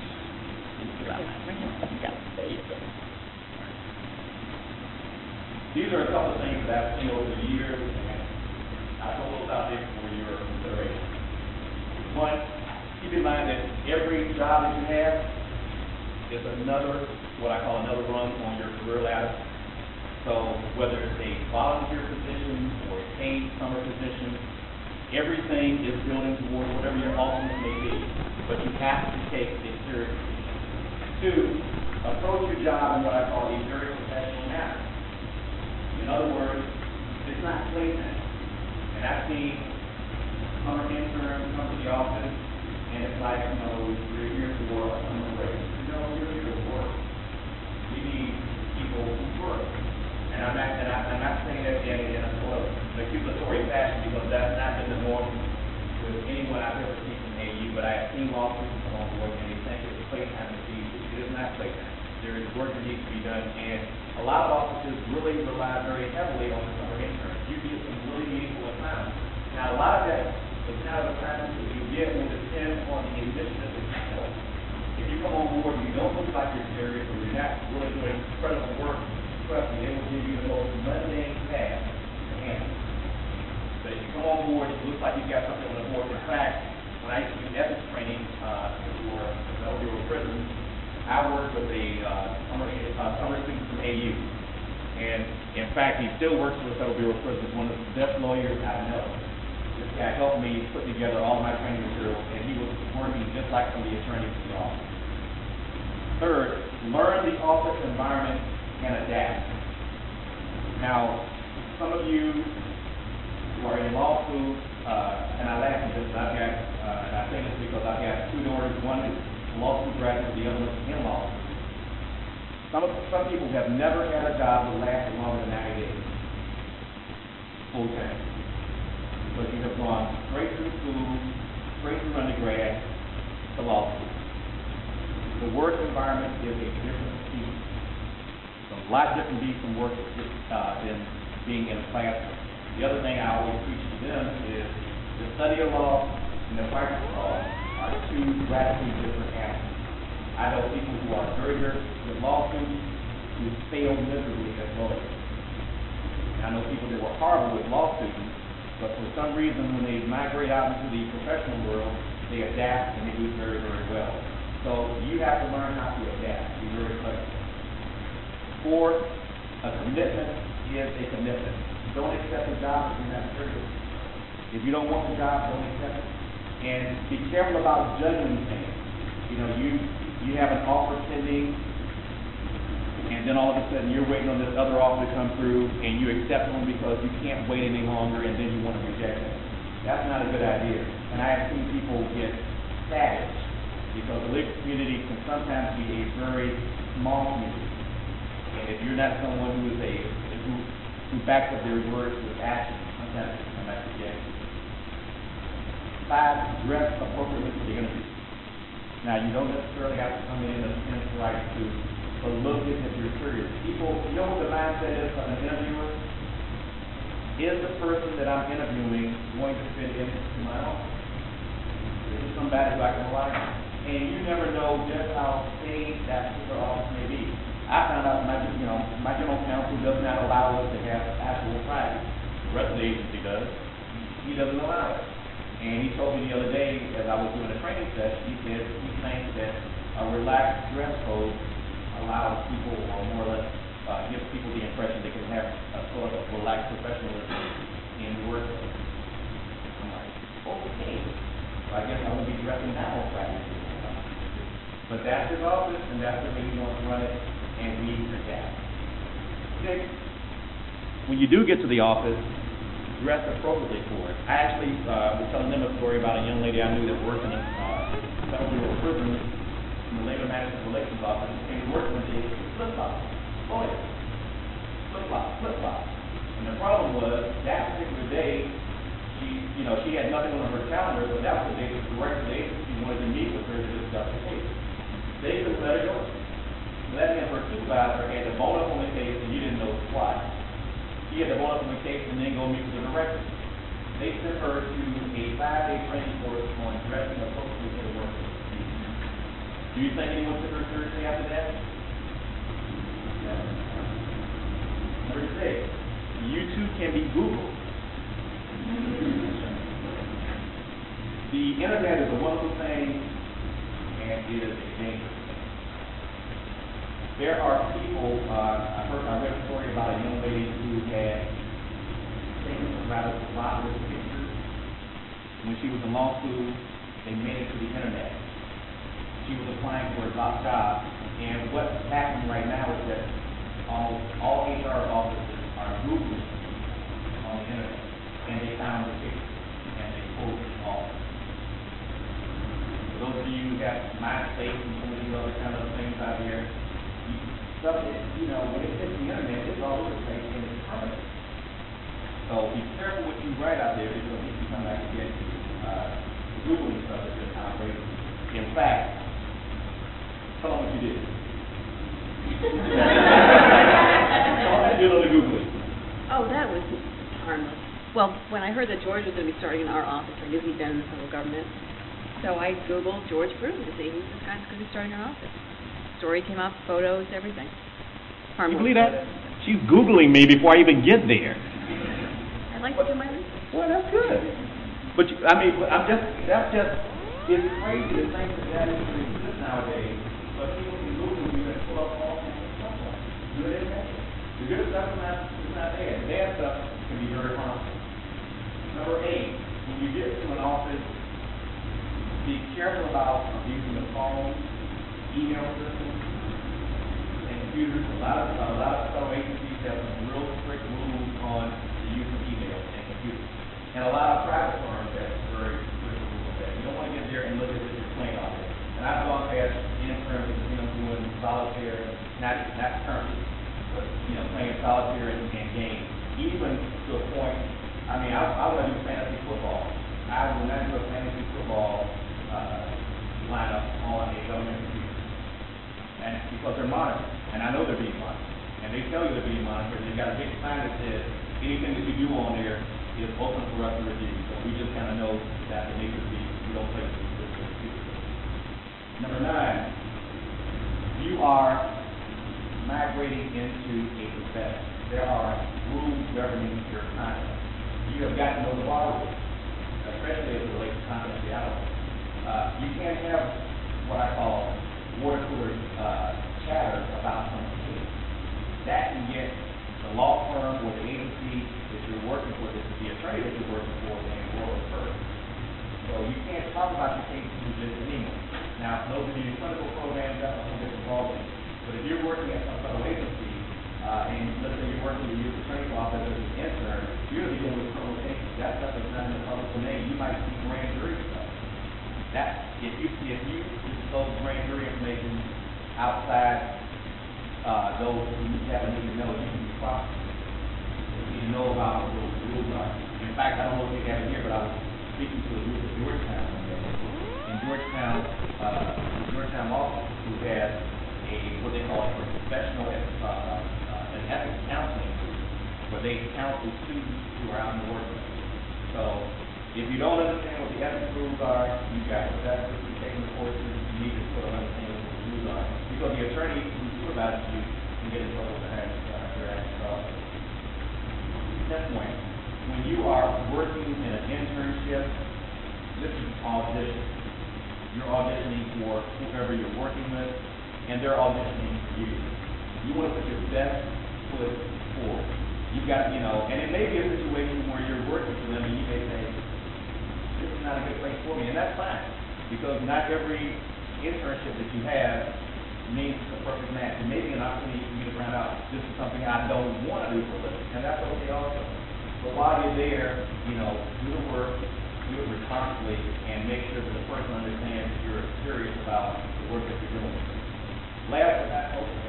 These are a couple of things that I've seen over the years, and I put those out there for your consideration. One, keep in mind that every job that you have is another, what I call another rung on your career ladder. So whether it's a volunteer position or a paid summer position, everything is building toward whatever your ultimate may be. But you have to take it seriously. Two, approach your job in what I call a very professional manner. You In other words, it's not playtime. And I've seen summer interns come to the office, and it's like, you know, we're here for a summer break. You know, we're here to work. We need people who work. And I'm not, and I, I'm not saying that in, in a sort of accusatory fashion, because that's not been the norm with anyone I've ever seen from A U, but I have seen law students come on board and they think it's playtime with these. It is not playtime. There is work that needs to be done, and a lot of offices really rely very heavily on the summer interns. You get some really meaningful assignments. Now, a lot of that, the kind of assignments that you get will depend on the initiative itself. If you come on board and you don't look like you're serious or you're not really doing incredible work, trust me, they will give you the most mundane task to handle. But if you come on board, it looks like you've got something on the board. In fact, when I used to do ethics training uh, for the Federal Bureau of Prisons, I worked with a uh, summer, uh, summer student from A U. And in fact, he still works for the Federal Bureau of Prisons, one of the best lawyers I know. This guy helped me put together all my training materials, and he was working just like some of the attorneys in the office. Third, learn the office environment and adapt. Now, some of you who are in law school, uh, and I laugh at this, I've got, uh, and I say this because I've got two daughters, one is a law school graduate, the other one is in law school. Some, of, some people have never had a job that lasted longer than ninety days, full time. Because you have gone straight through school, straight through undergrad to law school. The work environment is a different piece. It's a lot different beast from work uh, than being in a classroom. The other thing I always preach to them is the study of law and the practice of law are two radically different animals. I know people who are very good with law students who fail miserably as lawyers. And I know people that were horrible with law students, but for some reason when they migrate out into the professional world, they adapt and they do very, very well. So you have to learn how to adapt. Be very clever. Fourth, a commitment is a commitment. Don't accept a job if you're not serious. If you don't want the job, don't accept it. And be careful about judging things. You know, you you have an offer pending, and then all of a sudden you're waiting on this other offer to come through, and you accept one because you can't wait any longer, and then you want to reject it. That's not a good idea. And I have seen people get savage because the legal community can sometimes be a very small community. And if you're not someone who is a who who backs up their words with action, sometimes it can come back to get you. Five, dress appropriately for the interview. Now, you don't necessarily have to come in and finish right to, but look at if you're serious. People, you know what the mindset is of an interviewer? Is the person that I'm interviewing going to fit into my office? Is it somebody who I can rely on? And you never know just how safe that particular office may be. I found out my, you know, my general counsel does not allow us to have actual privacy. The rest of the agency does. He doesn't allow it. And he told me the other day, as I was doing a training session, he said he thinks that a relaxed dress code allows people, or more or less uh, gives people the impression they can have a sort of relaxed professionalism in work. I'm like, okay. So I guess I won't be dressing that on Friday. But that's his office, and that's the way he wants to run it, and we adapt. Six, when you do get to the office, dress appropriately for it. I actually uh, was telling them a story about a young lady I knew that worked in a uh, Federal Bureau of Prisons in the Labor Management Relations Office, and came to work one day with flip-flops. Oh yeah, flip-flops, flip-flops. And the problem was, that particular day, she, you know, she had nothing on her calendar, but that was the day the director of the agency wanted to meet with her to discuss the case. They couldn't let her go. So that meant her supervisor had to bone up on the case, and you didn't know why. She had to bone up on the case and then go meet with the director. They sent her to a five-day training course on dressing appropriately for the workplace. Do you think anyone took her seriously after that? No. Number six, you too can be Googled. The internet is a wonderful thing, and it is a dangerous thing. There are people, uh, I heard, I read a story about a young lady who had taken some rather provocative pictures. When she was in law school, they made it to the internet. She was applying for a top job, and what's happening right now is that almost all H R offices are Googling MySpace and some of these other kind of things out here. You, stuff that, you know, when it hits the internet, it's all over the place and it's permanent. So be careful what you write out there because if you come back and get uh, Googling stuff that's just outrageous. In fact, tell them what you did. Tell them what you did on the Googling. Oh, that was harmless. Well, when I heard that George was going to be starting in our office, I knew he'd been in the federal government. So I Googled George Brew to see who's this guy that's going to be starting in our office. Story came up, photos, everything. Harmless. You believe that? She's Googling me before I even get there. I'd like to do my research. Well, that's good. But you, I mean, I'm just, that's just, it's crazy to think that that is exist nowadays. But people can Google you and pull up all kinds of stuff. Good and bad. The good stuff is not, is not there. The bad stuff can be very harmful. Number eight, when you get to an office, be careful about using the phone, email systems, and computers. A lot of, a lot of federal agencies have some real strict rules on the use of email and computers. And a lot of private firms have very strict rules on that. You don't want to get there and look at this as plain out there. And I've gone past interns, you know, doing solitaire, not not currently, but you know, playing solitaire and, and games. Even to a point, I mean, I, I want to do fantasy football. I will not do a fantasy football uh, lineup on a government computer, and because they're monitored, and I know they're being monitored, and they tell you they're being monitored. They've got a big sign that says anything that you do on there is open for us to review. So we just kind of know that the nature of the we don't play with the computer. Number nine, you are migrating into a profession. There are rules governing your content. You have got to know the bar rules, especially as it relates to confidentiality. Uh, you can't have what I call water cooler uh, chatter about something. That can get the law firm or the agency that you're working for, the, the attorney that you're working for, in the world first. So you can't talk about your cases with just anyone. Now, those of you in clinical programs, that's a whole different ballgame. But if you're working at some federal agency, uh, and let's say you're working in the U S Attorney's office as an intern, you're going to be dealing with criminal cases. That stuff is not in the public domain. You might see grand jury stuff. That if you if you disclose grand jury information outside uh, those who happen to know, you can be prosecuted. You need to know about what those rules are. In fact, I don't know if you have it here, but I was speaking to a group at Georgetown one day. In Georgetown, uh, Georgetown Law School, who has a what they call a professional uh, uh, an ethics counseling group, where they counsel students who are out in the workplace. So if you don't understand what the ethics rules are, you've got professors who are taking the courses, you need to sort of understand what the rules are. Because the attorney who supervises you can get in trouble for having uh, your ass off. Next point, when you are working in an internship, this is audition. You're auditioning for whoever you're working with, and they're auditioning for you. You want to put your best foot forward. You've got, you know, and it may be a situation where you're working for them and you may say, this is not a good place for me, and that's fine, because not every internship that you have means a perfect match. It may be an opportunity for you to find out, this is something I don't want to do for a living, and that's okay also. But while you're there, you know, do the work, do it responsibly, and make sure that the person understands that you're serious about the work that you're doing. Last but not least,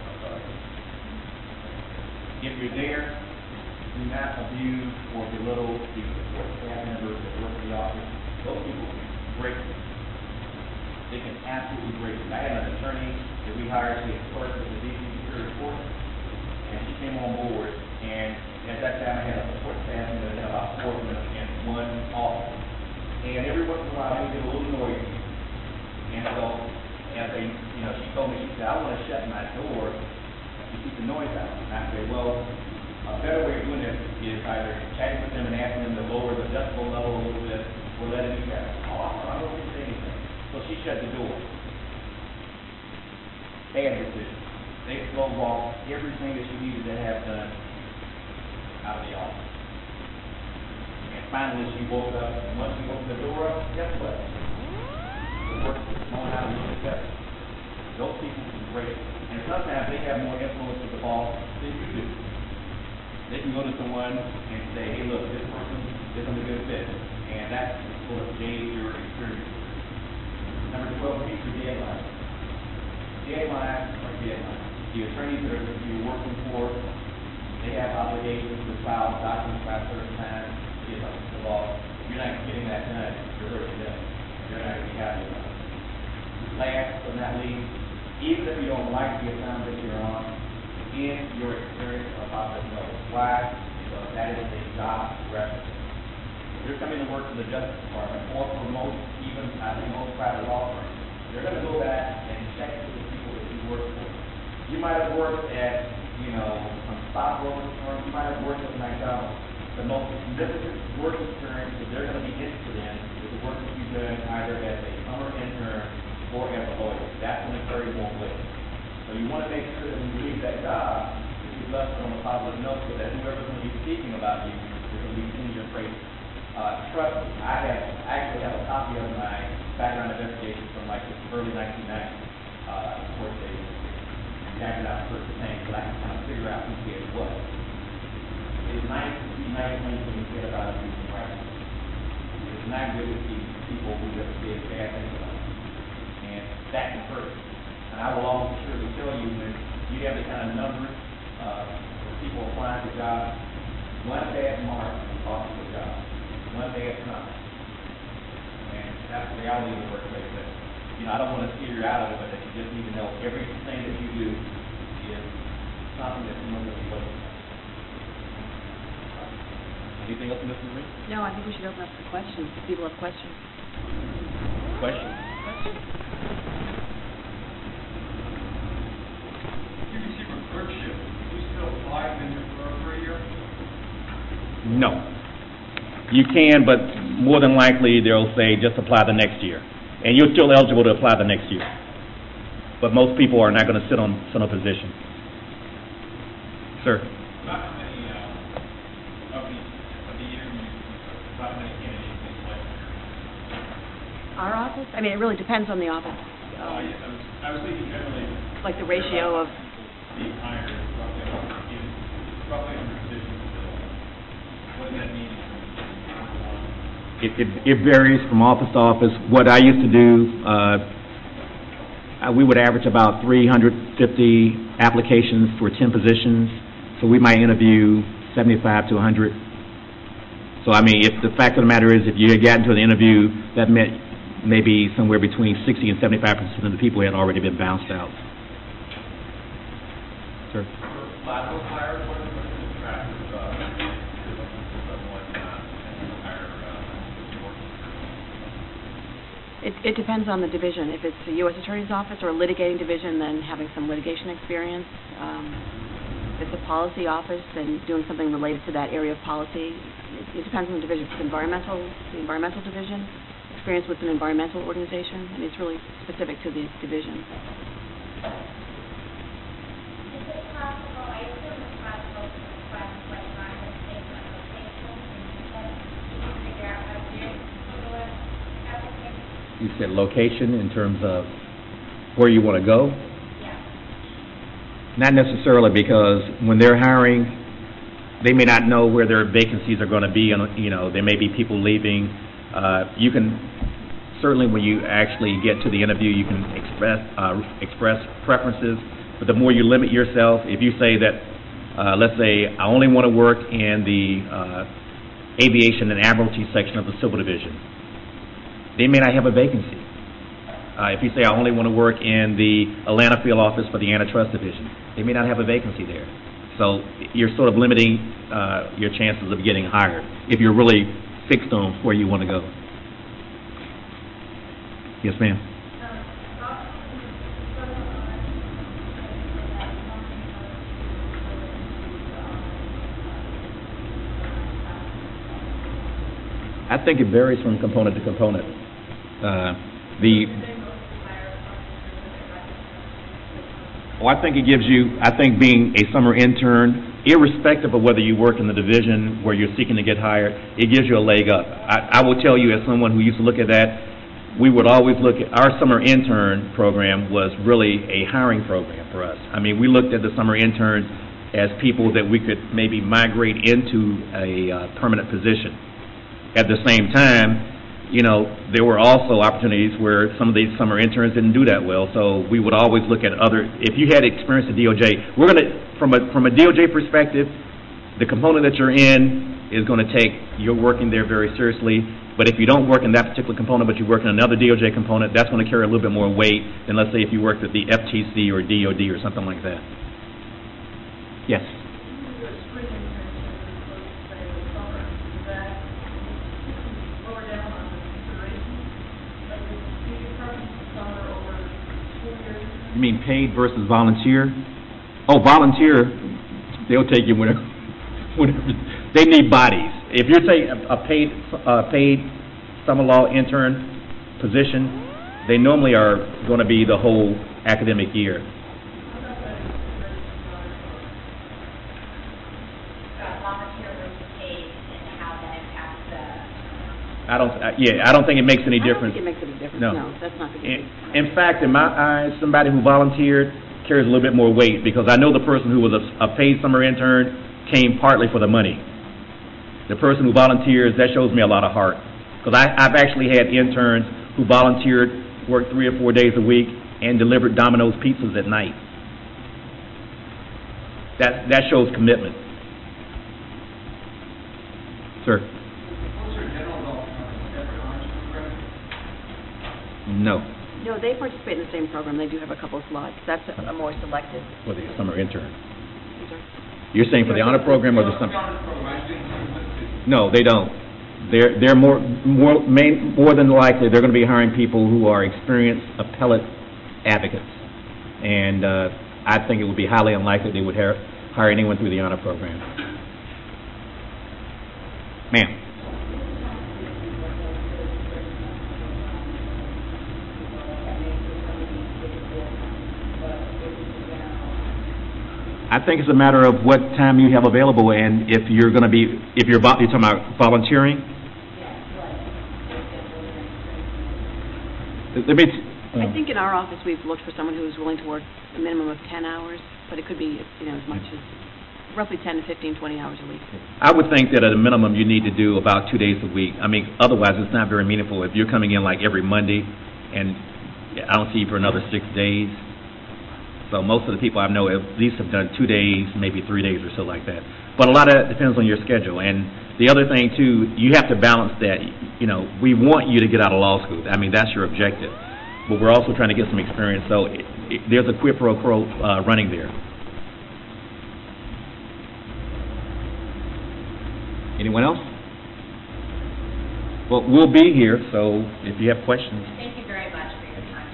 if you're there, do not abuse or belittle the support staff members that work in the office. Those people can break you. They can absolutely break you. I had an attorney that we hired, she had clerked with the D C Superior Court, and she came on board, and at that time I had a support staff member that had about four of them in one office. And every once in a while they would get a little noisy. And so, as they, you know, she told me, she said, I want to shut my door to keep the noise out. And I said, well, a better way of doing this is either chatting with them and asking them to lower the decibel level a little bit, or letting me chat. Oh, I don't want to say anything. So she shut the door. Bad decision. They slow walked everything that she needed to have done out of the office. And finally she woke up, and once she opened the door up, guess what? The work was going out a little bit better. Those people can break it. And sometimes they have more influence with the boss than you do. They can go to someone and say, hey, look, this person isn't a good fit. And that sort of gauge your experience. Number twelve, future deadlines. Deadlines are deadlines. The attorneys that you're working for, they have obligations to file documents by a certain time, get the law. If you're not getting that done, you're hurting them. You're not going to be happy about it. Last but not least, even if you don't like the assignment that you're on, in your experience about this know why, because that is a job reference. If you're coming to work in the Justice Department, or for most, even I think most private law firms, they're going to go back and check with the people that you work for. You might have worked at, you know, some stockbrokers firm, you might have worked at McDonald's. The most significant work experience that they're going to be interested in is the work that you've done either as a summer intern or as a lawyer. That's when the curry won't wait. So you want to make sure that when you leave that job, that you've left it on a positive note so that whoever's going to be speaking about you is going to be singing your praise. Uh, trust me, I have I actually have a copy of my background investigation from like the early nineteen nineties. Uh, of course, they jacked it out certain things, but I can kind of figure out who did what. It's nice to see nice things when you get about it using practice. It's not good to see people who just did bad things about it. And that can hurt. And I will always surely tell you when you have the kind of numbers uh, for people applying for jobs, one bad mark will cost you a job. One bad time. And that's the reality of the workplace. That, you know, I don't want to steer you out of it, but that you just need to know everything that you do is something that someone's going to be looking at. Anything else, Mister Reed? No, I think we should open up for questions. If people have questions. Questions? You receive a clerkship. Do you still apply and then you're clerk for a year? No. You can, but more than likely they'll say just apply the next year. And you're still eligible to apply the next year. But most people are not going to sit on sit on a position. Sir? Not many uh, of the of the interviews, not many candidates in play. Our office? I mean, it really depends on the office. Uh, yes, I was I was thinking generally. Like the ratio of. Being hired roughly in roughly in positions. What does that mean? It, it, it varies from office to office. What I used to do, uh, we would average about three hundred fifty applications for ten positions. So we might interview seventy-five to one hundred. So, I mean, if the fact of the matter is, if you had gotten to the interview, that meant maybe somewhere between sixty and seventy-five percent of the people had already been bounced out. Sir? Lateral hire, what is the track of someone hire? It, it depends on the division. If it's the U S Attorney's Office or a litigating division, then having some litigation experience. Um, if it's a policy office, then doing something related to that area of policy. It, it depends on the division. If it's environmental, the environmental division, experience with an environmental organization, and it's really specific to the division. You said location in terms of where you want to go? Yeah. Not necessarily, because when they're hiring, they may not know where their vacancies are going to be. And, you know, there may be people leaving. Uh, you can certainly, when you actually get to the interview, you can express uh, express preferences. But the more you limit yourself, if you say that, uh, let's say, I only want to work in the uh, aviation and admiralty section of the civil division, they may not have a vacancy. Uh, if you say, I only want to work in the Atlanta field office for the antitrust division, they may not have a vacancy there. So you're sort of limiting uh, your chances of getting hired if you're really fixed on where you want to go. Yes, ma'am. I think it varies from component to component. Uh, the well, I think it gives you, I think being a summer intern, irrespective of whether you work in the division where you're seeking to get hired, it gives you a leg up. I, I will tell you, as someone who used to look at that, we would always look at, our summer intern program was really a hiring program for us. I mean, we looked at the summer interns as people that we could maybe migrate into a uh, permanent position. At the same time, you know, there were also opportunities where some of these summer interns didn't do that well. So we would always look at other. If you had experience at D O J, we're going to, from a from a D O J perspective, the component that you're in is going to take you're working there very seriously. But if you don't work in that particular component, but you work in another D O J component, that's going to carry a little bit more weight than, let's say, if you worked at the F T C or D O D or something like that. Yes. You mean paid versus volunteer? Oh, volunteer, they'll take you whenever. whenever. They need bodies. If you're taking a, a paid uh, paid summer law intern position, they normally are going to be the whole academic year. I don't. Uh, yeah, I don't think it makes any difference. I don't think it makes any difference. No, no that's not the case. In, in fact, in my eyes, somebody who volunteered carries a little bit more weight because I know the person who was a, a paid summer intern came partly for the money. The person who volunteers, that shows me a lot of heart. Because I've actually had interns who volunteered, worked three or four days a week, and delivered Domino's pizzas at night. That that shows commitment. Sir? No. No, they participate in the same program. They do have a couple of slots. That's a, a more selective. For the summer intern. You're saying for the honor program or the summer? No, they don't. They're they're more more main, more than likely they're going to be hiring people who are experienced appellate advocates, and uh, I think it would be highly unlikely they would hire, hire anyone through the honor program. Ma'am. I think it's a matter of what time you have available, and if you're going to be, if you're, you're talking about volunteering. Let me. I think in our office we've looked for someone who's willing to work a minimum of ten hours, but it could be, you know, as much as roughly ten to fifteen, twenty hours a week. I would think that at a minimum you need to do about two days a week. I mean, otherwise it's not very meaningful. If you're coming in like every Monday, and I don't see you for another six days. So most of the people I know at least have done two days, maybe three days or so like that. But a lot of that depends on your schedule. And the other thing, too, you have to balance that. You know, we want you to get out of law school. I mean, that's your objective. But we're also trying to get some experience. So it, it, there's a quid pro quo uh, running there. Anyone else? Well, we'll be here, so if you have questions. Thank you very much for your time.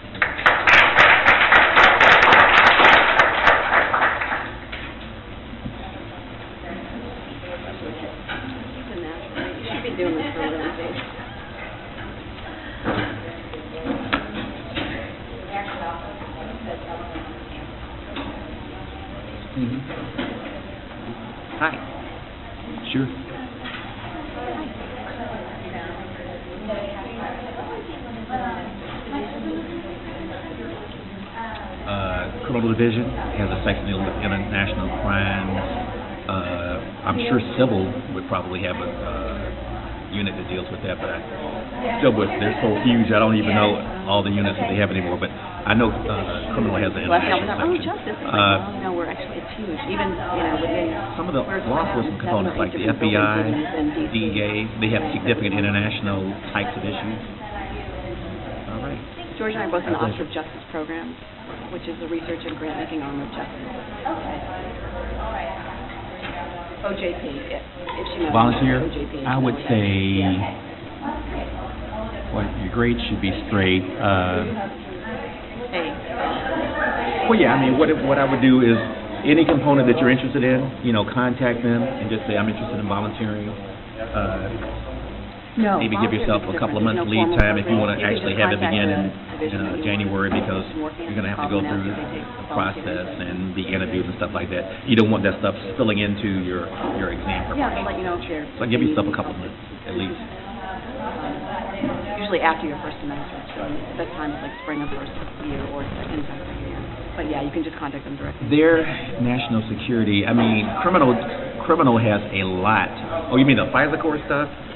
Doing this for a living thing. Mm-hmm. Hi. Sure. Uh, criminal division has a section of international crimes. Uh, I'm sure civil would probably have a uh, unit that deals with that, but I still with they're so huge I don't even know all the units that they have anymore. But I know uh, criminal has an international Oh, section. justice. Uh, Like, well, no, we're actually it's huge. Even you know within some of the law enforcement components, like the F B I, D E A, they have significant international types of issues. All right. George and I are both in the Office of Justice program, which is the research and grant making arm of justice. Okay. O J P, if, if she knows. Volunteer, O J P. I would say, well, your grades should be straight. Uh, Hey. well, yeah, I mean, what what I would do is any component that you're interested in, you know, contact them and just say I'm interested in volunteering. Uh, No. maybe give yourself a couple of months no lead time if you want to program. actually can have it just begin in, contact in uh, January, because you're going to have to go through the process and be interviewed and stuff like that. You don't want that stuff spilling into your, your exam Yeah, preparation. I'll let you know if you're. So give yourself a couple of months at least. Usually after your first semester, so that time is like spring of first year or second semester year. But yeah, you can just contact them directly. Their national security, I mean, criminal criminal has a lot. Oh, you mean the FISA court stuff?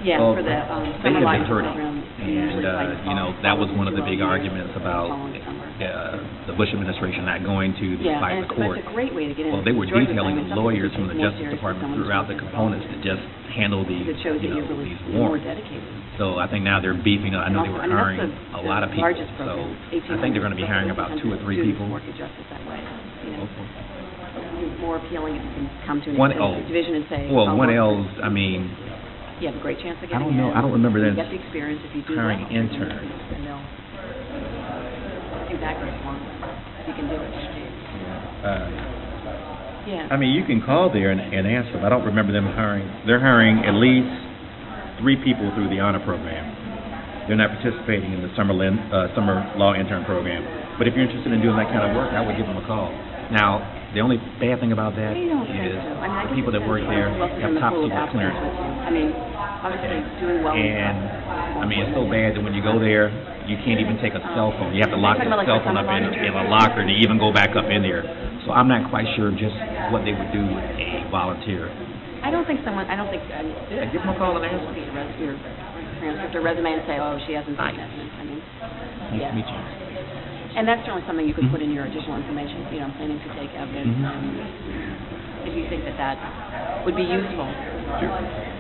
Yeah, Well, for the um, they summer have life been hurting. program. And, uh, you know, that was one of the big arguments about uh, the Bush administration not going to the Yeah, and FISA it's, court. it's a great way to get in. Well, they were Georgia's detailing like, some lawyers people from the take it more Justice seriously Department than throughout the someone's components to just handle these, It shows that you know, you're really these you're more warrants. dedicated. So I think now they're beefing up. I know they And were also- I mean, hiring that's the- a lot the of people. largest So program, I think they're going to be hiring about two or three students people. Work at justice that way. You know, Okay. it's more appealing if you can come to an One extended oh. division and say, Well, I'll one work L's, I mean, You have a great chance of I getting don't know. in. I don't remember You them get the experience if you do hiring well. interns. And they'll, I think that goes long. If you can do it. Uh, Yeah. I mean, you can call there and, and ask them. I don't remember them hiring. They're hiring at least three people through the honor program. They're not participating in the summer lin, uh, summer law intern program. But if you're interested in doing that kind of work, I would give them a call. Now, the only bad thing about that I don't is think so. I mean, I the think people that it work depends there on who else is have in the top pool of secret applicants clearance. with you. I mean, obviously doing well. And I mean, it's so bad that when you go there, you can't even take a cell phone. You have to lock your cell phone up in, in a locker to even go back up in there. So I'm not quite sure just what they would do with a volunteer. I don't think someone, I don't think, I mean, Yeah, give them a call and ask. look at your, res, your transcript or resume and say, oh, she hasn't done that. I mean, Nice yeah. to meet you. And that's certainly something you could Mhm. put in your additional information, you know, planning to take evidence, Mhm. um, if you think that that would be useful. Sure.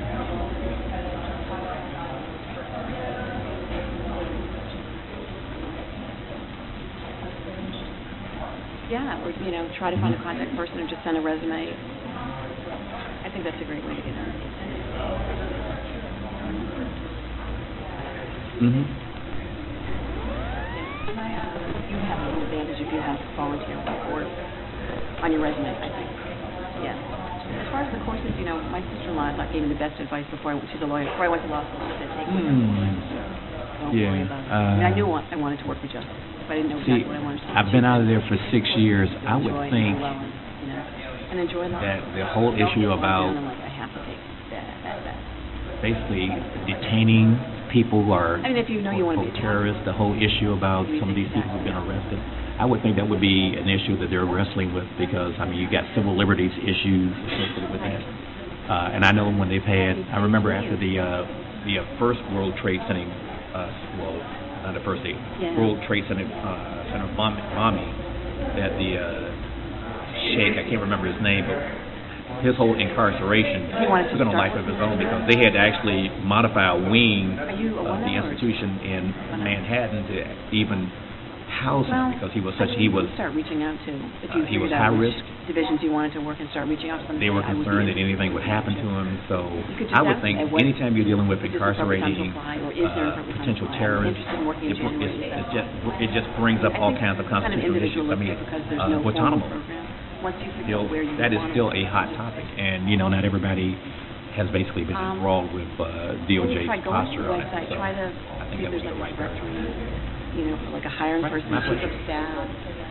Yeah, or, you know, try to find a contact person or just send a resume. I think that's a great way to get in. Mm-hmm. You have an advantage if you have volunteer support on your resume, I think. Yeah. As far as the courses, you know, my sister-in-law I thought gave me the best advice before I went, she's a lawyer, before I went to law school, she said, take whatever Mm. courses. Don't Yeah, worry about it. uh, I mean, I knew what, I wanted to work with justice. If I didn't know See, exactly what I wanted to do. I've been out of there for six years. I would enjoy think law and, you know, and enjoy law. that the whole Don't issue get bogged about down in, like, I have to take that, that, that. basically detaining people who are I mean, if you know you want to be a terrorists, the whole issue about some of these people who've been arrested, I would think that would be an issue that they're wrestling with because, I mean, you got civil liberties issues associated with that. Uh, and I know when they've had, I remember after the uh, the uh, first World Trade Center, uh, well, not the first, the Yeah. World Trade Center, uh, Center bomb, bombing, that the uh, Sheikh, I can't remember his name, but his whole incarceration He wanted to took on a start life of his own because they had to actually modify a wing Are you a of the woman or- institution in Manhattan to even house Well, him because he was I such, mean, he you was, can start reaching out to, if uh, you he was figured high out which risk. divisions you wanted to work and start reaching out to them. They were I would concerned be that anything would happen to him. So could just I would ask think them, what- anytime you're dealing with is this a purpose time to incarcerating apply, or is there a uh, purpose time to potential apply? I'm terrorists, interested in working in it, br- January, it's, so- it's just, it just brings up I all think kinds of kind of constitutional issues. I mean, individualistic because there's uh, no formal Guantanamo, program. Once you figure still, out where you that is want still to a hot topic, and you know, not everybody has basically been Um, enthralled with uh, D O Maybe J's try going to posture the on it. website, So try to I think see if that was there's the like a right direction. directory, you know, for like a hiring Right, person, my chief of pleasure. staff.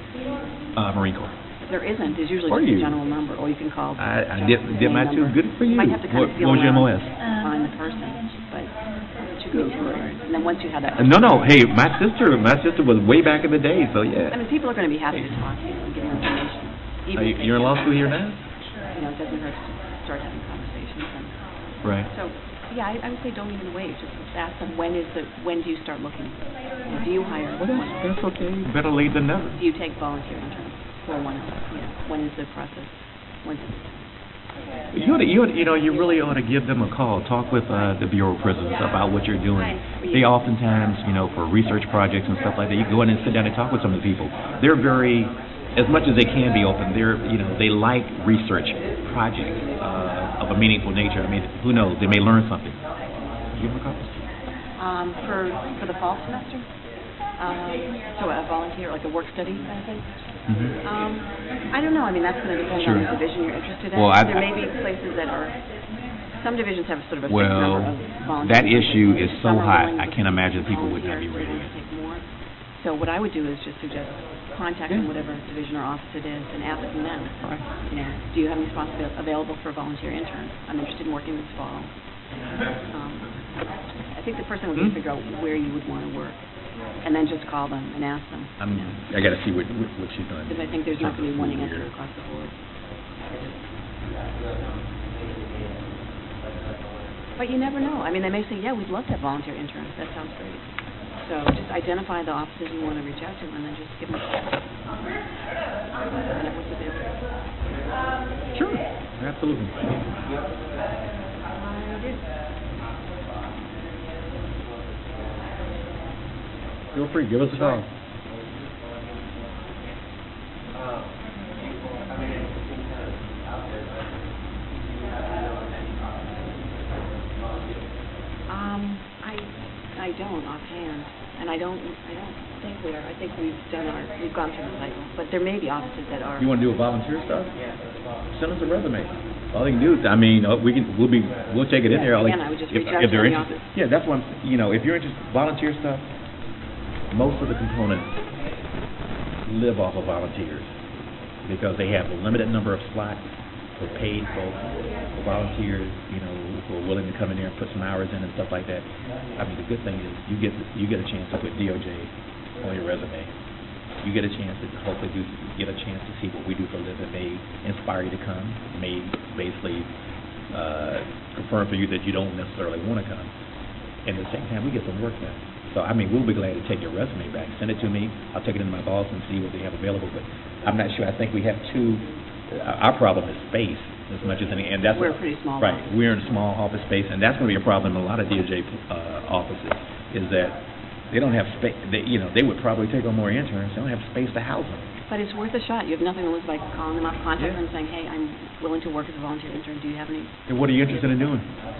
Uh, Marine Corps. If there isn't, there's usually Or just you. a general number, or you can call. I, I just did the did main my two. number. Good for you. Might have to kind What, of feel what was your M O around S? to find the person, but it should go to her. And then once you have that. Uh, no, no. Hey, my sister, my sister was way back in the day. So yeah. I mean, people are going to be happy to talk to you and give you information. Even Are you, if they you're in law can't- school here now? You know, it doesn't hurt to start having conversations. And Right. so, yeah, I, I would say don't even wait. Just ask them when is the when do you start looking? You know, do you hire? Well, that's, that's okay. Better late than never. Do you take volunteer interns? For one, you know, when is the process? When? You ought to, you ought to, you know, you really ought to give them a call. Talk with uh, the Bureau of Prisons about what you're doing. They oftentimes, you know, for research projects and stuff like that, you can go in and sit down and talk with some of the people. They're very, as much as they can be open, they're, you know, they like research projects uh, of a meaningful nature. I mean, who knows? They may learn something. Give them a call. Um, for for the fall semester, um, so a volunteer, like a work study kind of thing. Mm-hmm. Um, I don't know. I mean, that's going to depend Sure. on the division you're interested in. Well, I- there may be places that are. Some divisions have sort of a fixed Well, number of volunteers. that issue is so Some are hot, willing I to can't imagine people would not volunteer, be ready. some will take more. So what I would do is just suggest contacting whatever division or office it is and asking them. Right. You know, do you have any spots avail- available for a volunteer intern? I'm interested in working this fall. Um, I think the first thing would be to Hmm? figure out where you would want to work, and then just call them and ask them. I'm, you know. I got to see what, what what she's doing. Because I think there's not going to be one answer Weird. across the board. But you never know. I mean, they may say, yeah, we'd love to have volunteer interns. That sounds great. So just identify the offices you want to reach out to, and then just give them a call. Find out what's available. Sure, absolutely. Feel free, give us a call. Um, I, I don't offhand, and I don't, I don't think we are. I think we've done our, we've gone through the cycle, but there may be offices that are. You want to do a volunteer stuff? Yeah. Send us a resume. All they can do is, I mean, uh, we can, we'll be, we'll take it in there. All Again, they, I would just if, reach out if to they're the interested. office. Yeah, that's what I'm, you know, if you're interested, volunteer stuff, most of the components live off of volunteers because they have a limited number of slots for paid folks, for volunteers, you know, who are willing to come in there and put some hours in and stuff like that. I mean, the good thing is you get you get a chance to put D O J on your resume. You get a chance to hopefully do get a chance to see what we do for a living. May inspire you to come. May basically uh, confirm for you that you don't necessarily want to come. And at the same time, we get some work done. So, I mean, we'll be glad to take your resume back. Send it to me. I'll take it into my boss and see what they have available. But I'm not sure. I think we have two. Uh, our problem is space as much as any. And that's We're what, pretty small. Right. We're in a small office space, and that's going to be a problem in a lot of D O J uh, offices. Is that they don't have space. They, you know, they would probably take on more interns. They don't have space to house them. But it's worth a shot. You have nothing to lose by calling them up, contacting Yeah. them, saying, "Hey, I'm willing to work as a volunteer intern. Do you have any?" And what are you interested in doing?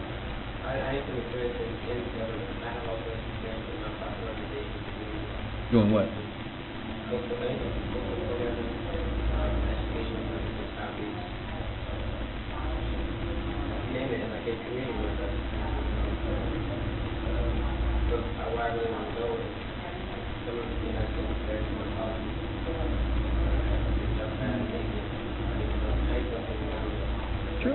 Doing what? Sure.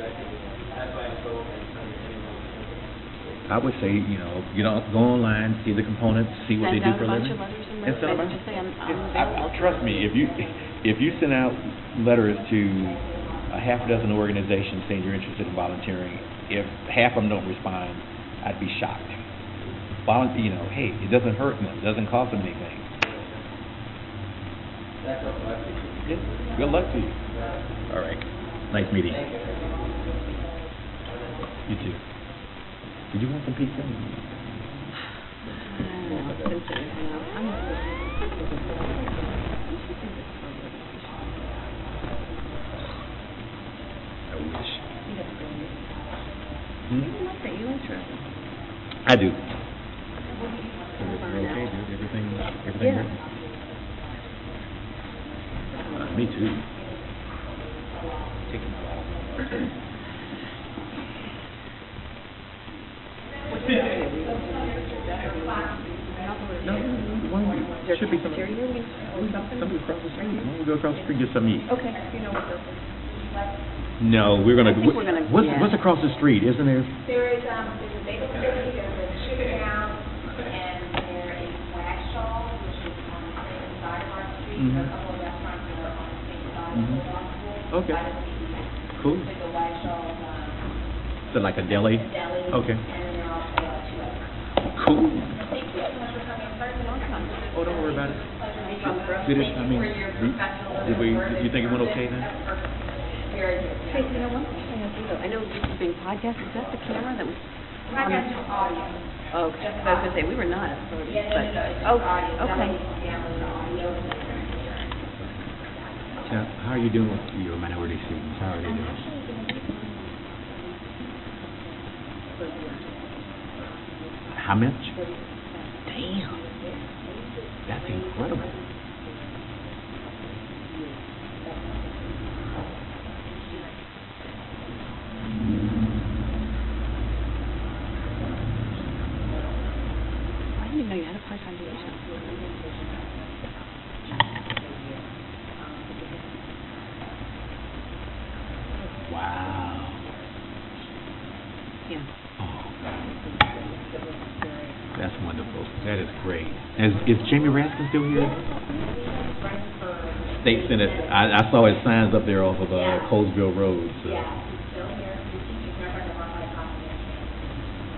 I would say, you know, you know, go online, see the components, see what Send they do out for a a bunch living. of letters and And send them resumes. out. Just say, I'm, I'm If- I- available. trust me, if you if you send out letters to a half dozen organizations saying you're interested in volunteering, if half of them don't respond, I'd be shocked. Volunteer, you know, hey, it doesn't hurt them, it doesn't cost them anything. Yeah. Good luck to you. All right. Nice meeting you. You too. Did you want some pizza? I don't know. Consider, you know, I'm I wish. You have to go in. Hmm? You like that. You interested. I do. Find Okay, out. dude. Everything, everything Yeah. ready? Uh, me too. Taking a while. No, why don't we, Is there should be cafeteria somebody, we can do something? somebody across the street. Why don't we go across the street and get something to eat? Okay, you know what those are. No, we're gonna. I think we're gonna- What's yeah. what's across the street? Isn't there? There is, um, there's a bagel facility, there's a sugar house, and there is Wax Shaw, which is on the same side of our street. There are a couple of restaurants that are on the same side of the law school. Okay. By the C D. Cool. There's a Wax Shaw, um, So like a deli? deli. Okay. And then there are also uh, two restaurants. Cool. Thank you so much for coming in person. Oh, don't worry about it. Did Did it? I mean, did, did we? Did you think it went okay then? Very good. Hey, you know, one question I have for you, though. I know this is being podcast. Is that the camera that was on Podcast the... is audio. Oh, okay. I was going to say, we were not at the podium, Yeah, but... no, no, no, it's Oh, audio. okay. Cameras, audio. Now, how are you doing with your minority students? How are they doing? How much? Damn. That's incredible. I didn't even know you had a part-time division. Wow. Yeah. Oh, that's wonderful. That is great. Is, is Jamie Raskin still here? State Senate. I, I saw his signs up there off of uh, Colesville Road. So. Yeah, he's still here. He's teaching here at the Northside Coffee.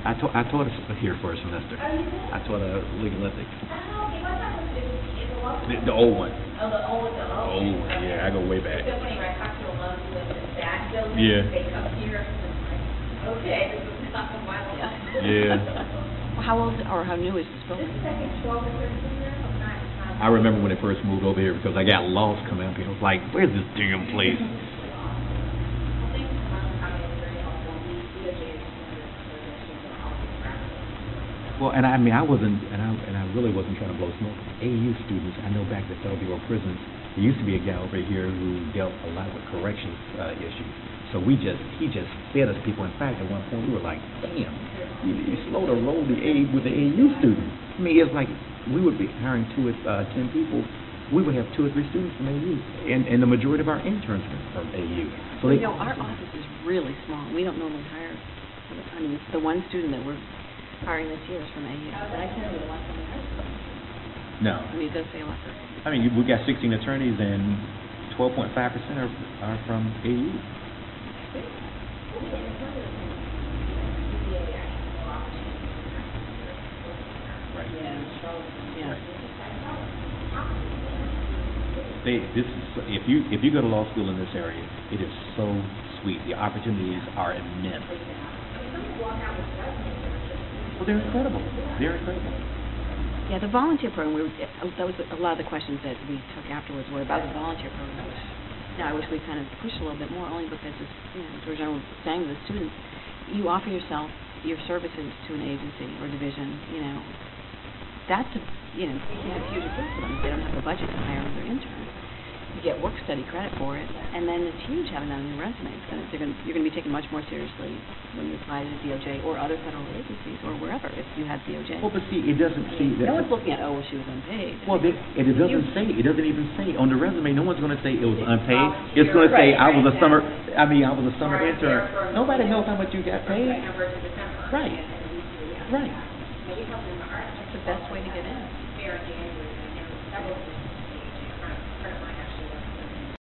I taught I taught us here for a semester. Oh, you did? I taught uh, linguistics. Oh, okay, what time was it? Is it local? The, the old one. Oh, the old, the old. Old one, yeah, I go way back. It's so funny, right? I still love to live in that building. Yeah. They come here, and it's like, okay, this is not a while ago. Yeah. Well, how old or how new is this This building? is like twelve or thirteen years, I'm not, not. I remember when I first moved over here because I got lost coming up here. I was like, where's this damn place? I think commercial economy is very helpful. We, we have gained some of the policies around. Well, and I mean, I wasn't, and I and I really wasn't trying to blow smoke. A U students, I know back at Federal Bureau of Prisons, there used to be a guy over here who dealt a lot with corrections uh, issues. So we just, he just fed us people. In fact, at one point we were like, damn, you, you slow to roll the A with the A U students. I mean, it's like we would be hiring two, uh, ten people. We would have two or three students from A U, and and the majority of our interns were from A U. So they, You know, our office is really small. We don't normally hire, I mean, it's the one student that we're hiring this year is from A U. But I can't really watch them in high school. no. I mean, it does say a lot for I mean, we got sixteen attorneys, and twelve point five percent are are from A U. Right. Yeah. They, this is, if you if you go to law school in this area, it is so sweet. The opportunities are immense. Well, they're incredible. They're incredible. Yeah, the volunteer program, we were, that was a lot of the questions that we took afterwards were about the volunteer program. Now, I wish we kind of pushed a little bit more, only because, it's, you know, as Regina was saying to the students, you offer yourself, your services to an agency or division, you know, that's, a, you know, you can have huge effect for them if they don't have the budget to hire another intern. You get work study credit for it, and then it's huge having that on your resume. It's gonna, they're gonna, you're going to be taken much more seriously when you apply to the D O J or other federal agencies or wherever if you have D O J. Well, but see, it doesn't see that. No one's looking at, oh, well, she was unpaid. Well, it, it doesn't say. It doesn't even say on the resume. No one's going to say it was unpaid. It's going to say I was a summer. I mean, I was a summer intern. Nobody knows how much you got paid. Right. Right. That's the best way to get in. Fair January, and several